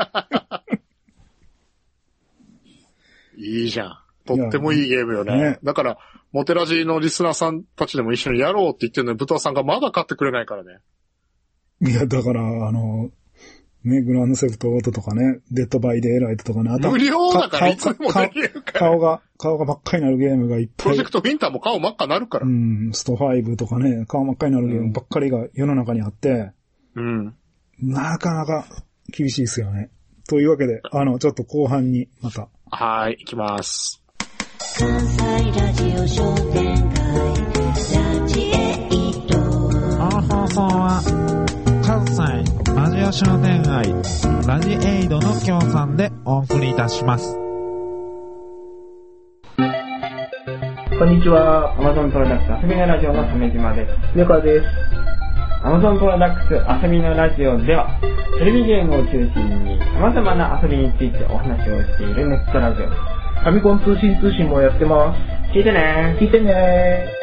いいじゃん。とってもいいゲームよね。ね、だから、モテラジのリスナーさんたちでも一緒にやろうって言ってるのに、ブトさんがまだ買ってくれないからね。 いや、だから、あの、ね、グランドセフトオートとかね、デッドバイデイライトとかね、あと無料だからいつでもできるから。 顔が、顔が真っ赤になるゲームがいっぱい。 プロジェクトフィンターも顔真っ赤になるから。 うん、ストファイブとかね、顔真っ赤になるゲームばっかりが世の中にあって、 うん。 なかなか厳しいですよね。というわけで、あの、ちょっと後半にまた。 はい、行きます。 関西ラジオ商店街ラジエイト。 この放送は関西ラジオ商店街ラジエイドの協賛でお送りいたします。 こんにちは。Amazon プロダクツ遊びのラジオの鮫島です。 猫です。 Amazon プロダクツ遊びのラジオではテレビゲームを中心に様々な遊びについてお話をしているネットラジオです。 ファミコン通信通信もやってます。 聞いてね聞いてね